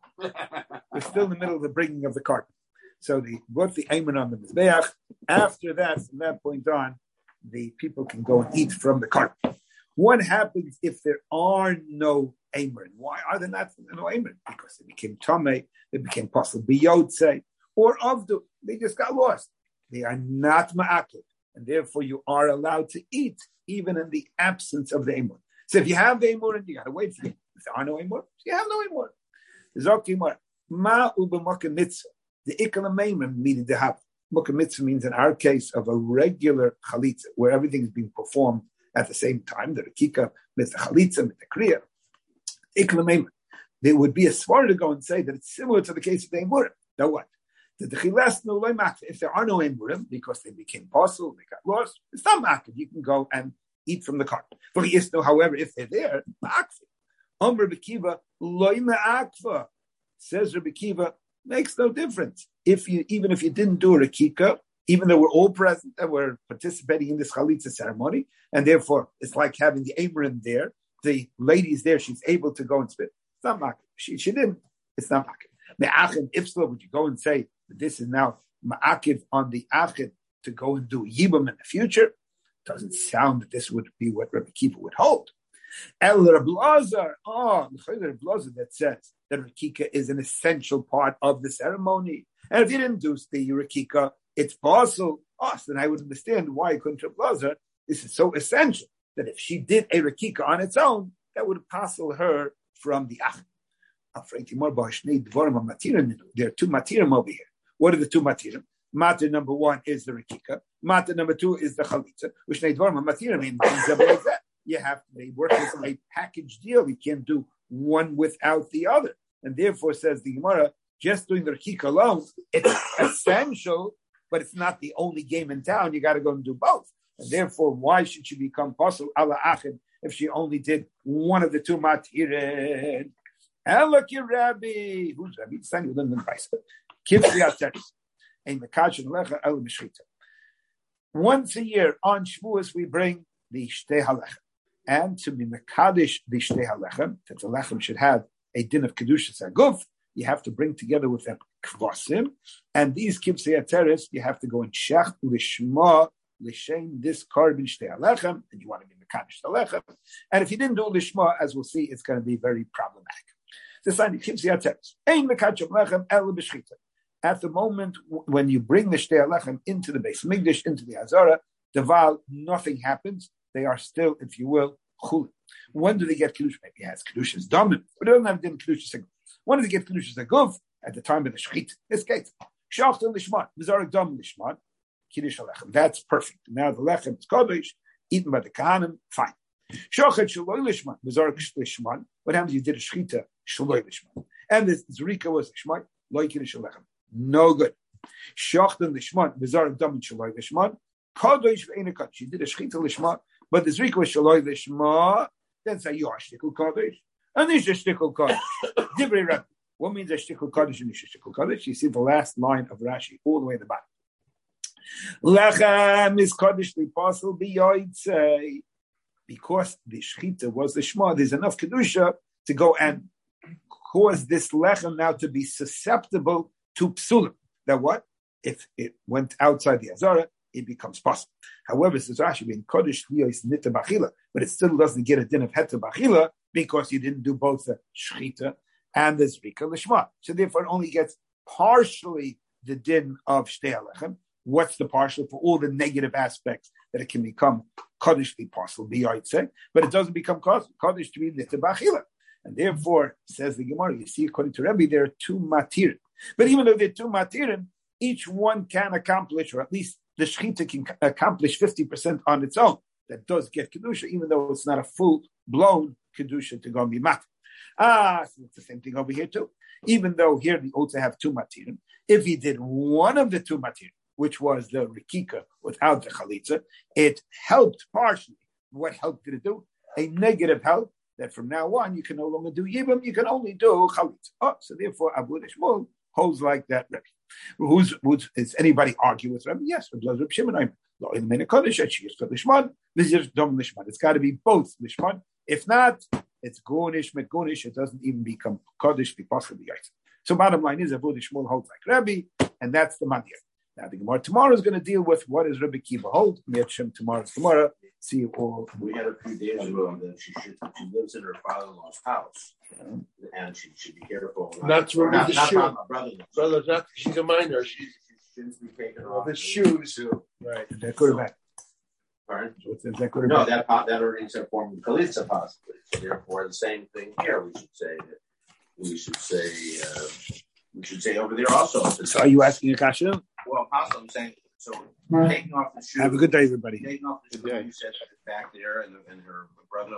A: We're still in the middle of the bringing of the cart. So they put the Emurin on the Mizbeach. After that, from that point on, the people can go and eat from the cart. What happens if there are no Emurin? Why are there not no Emurin? Because they became Tomei, they became Pasal Biyotze, or Avdu. They just got lost. They are not Ma'akid, and therefore you are allowed to eat even in the absence of the Emurin. So if you have the Emurin, you got to wait for it. If there are no Emurin, you have no Emurin. Zokimar Ma u'b'mokeh mitzvah. The ikal Emurin meaning the have. Mokeh mitzvah means in our case of a regular chalitza where everything is being performed at the same time. The rekika with the chalitza with the kriya. Ikal Emurin. There would be a svara to go and say that it's similar to the case of the Emurim. Now what? The dechilas no loy makif. If there are no Emurim because they became possible, they got lost, it's not makif. You can go and eat from the cart. But yes, no. However, if they're there, makif. Om Rabbi Kiva loy ma'akva, says Rabbi Kiva, makes no difference. If you even if you didn't do a rekika, even though we're all present and we're participating in this chalitza ceremony, and therefore it's like having the Abraham there, the lady's there, she's able to go and spit. It's not makif. She she didn't. It's not makif. Me'achid, if so, would you go and say that this is now ma'akiv on the achid to go and do yibam in the future? Doesn't sound that this would be what Rabbi Kiva would hold. El Rabbi Lazar, oh, the Rabbi Lazar that says that Rekika is an essential part of the ceremony. And if you didn't do the Rekika, it's possible. Oh, so then I would understand why couldn't Rabbi Lazar. This is so essential that if she did a Rekika on its own, that would passel her from the Ach. There are two matirim over here. What are the two matirim? Matir number one is the Rekika. Matir number two is the Chalitza. Which matirim means you have to work as a package deal. You can't do one without the other. And therefore, says the Gemara, just doing the Rekika alone, it's essential, but it's not the only game in town. You got to go and do both. And therefore, why should she become Pasal ala Achid if she only did one of the two matirim? And look, your Rabbi, who's Rabbi? It's not even Price. Once a year on Shavuos, we bring the Shtei HaLechem. And to be Mekadesh the Shtei HaLechem, that the Lechem should have a din of Kedushas HaGuf, you have to bring together with them Kvasim. And these Kivsei Ateres, you have to go and Shech Lishma, Lishem, this Korban Shtei HaLechem, and you want to be Mekadesh the Lechem. And if you didn't do Lishma, as we'll see, it's going to be very problematic. At the moment when you bring the Shtei HaLechem into the Beis Hamikdash, into the Hazara, the Val, nothing happens. They are still, if you will, chulin. When do they get kedusha? Maybe it has kedushas domim, but they don't have din kedushas aguf. When do they get kedushas aguf? At the time of the shechit. This case, shachtel lishman, mizarik dom lishman, kiddush halechem. That's perfect. Now the lechem is kodesh, eaten by the kahanim, fine. Shochet shaloi lishman, mizarik lishman. What happens? You did a shechita shaloi lishman, and the zrika was lishman, loy kiddush halechem. No good. Shachtel lishman, mizarik dom shaloi lishman. Kodesh ve'ena kodesh. You did a shechita lishman. But the Zrika was Shaloi Lishma, then say you are Shtikul Kodesh. And this is Shtikul Kodesh. Divrei Rabbi. What means a Shtikul Kodesh and Nisha Shtikul Kodesh? You see the last line of Rashi, all the way at the bottom. Lechem is Kodesh Liposel B'yoytzei. Because the Shechita was the Shema, there's enough Kedusha to go and cause this Lechem now to be susceptible to Psulim. That what? If it went outside the Azara, it becomes possible. However, says Rashi, in Kodesh Liyos Nita Bachila, but it still doesn't get a din of Heta Bachila because you didn't do both the Shechita and the Zrika Lishma. So therefore, it only gets partially the din of Shtei HaLechem. What's the partial for all the negative aspects that it can become Kodesh Liposel B'yoytzei, but it doesn't become Kodesh to be Nita Bachila. And therefore, says the Gemara, you see, according to Rebbe, there are two matirim. But even though there are two matirim, each one can accomplish, or at least the Shechita can accomplish fifty percent on its own. that does get kedusha, even though it's not a full blown kedusha to go and be mat. Ah, so it's the same thing over here too. Even though here the also have two matirim, if he did one of the two matirim, which was the rikika without the chalitza, it helped partially. What help did it do? A negative help that from now on you can no longer do yibam, you can only do chalitza. Oh, so therefore Abu Shmuel holds like that Rebbe. Who's, who's is anybody argue with Rebbe? Yes, Rebbe Shimon. It's got to be both lishman. If not, it's gonish megonish. It doesn't even become kaddish because of the ice. So bottom line is Abu Shmuel holds like Rebbe, and that's the manir. Now the Gemara tomorrow is going to deal with what does Rebbe Kiva hold. Tomorrow's tomorrow. See all.
D: We had a few days ago that she should she lives in her father-in-law's house, yeah. And she should be careful not,
E: not to remove the
D: not
E: shoe.
D: My brother,
E: brother, not, she's a minor.
D: She, she shouldn't be taken
E: off
D: off
E: the shoes.
A: Right. Is that good back?
D: Pardon?
A: Is that good
D: no, that that already is a form of chalitza possibly. So therefore, the same thing here. We should say that we should say uh, we should say over there also.
A: So are you asking a kasha?
D: Well, also I'm saying. So taking off the shoe.
A: Have a good day, everybody.
D: Taking off the shoe. You said back there, and, and her brother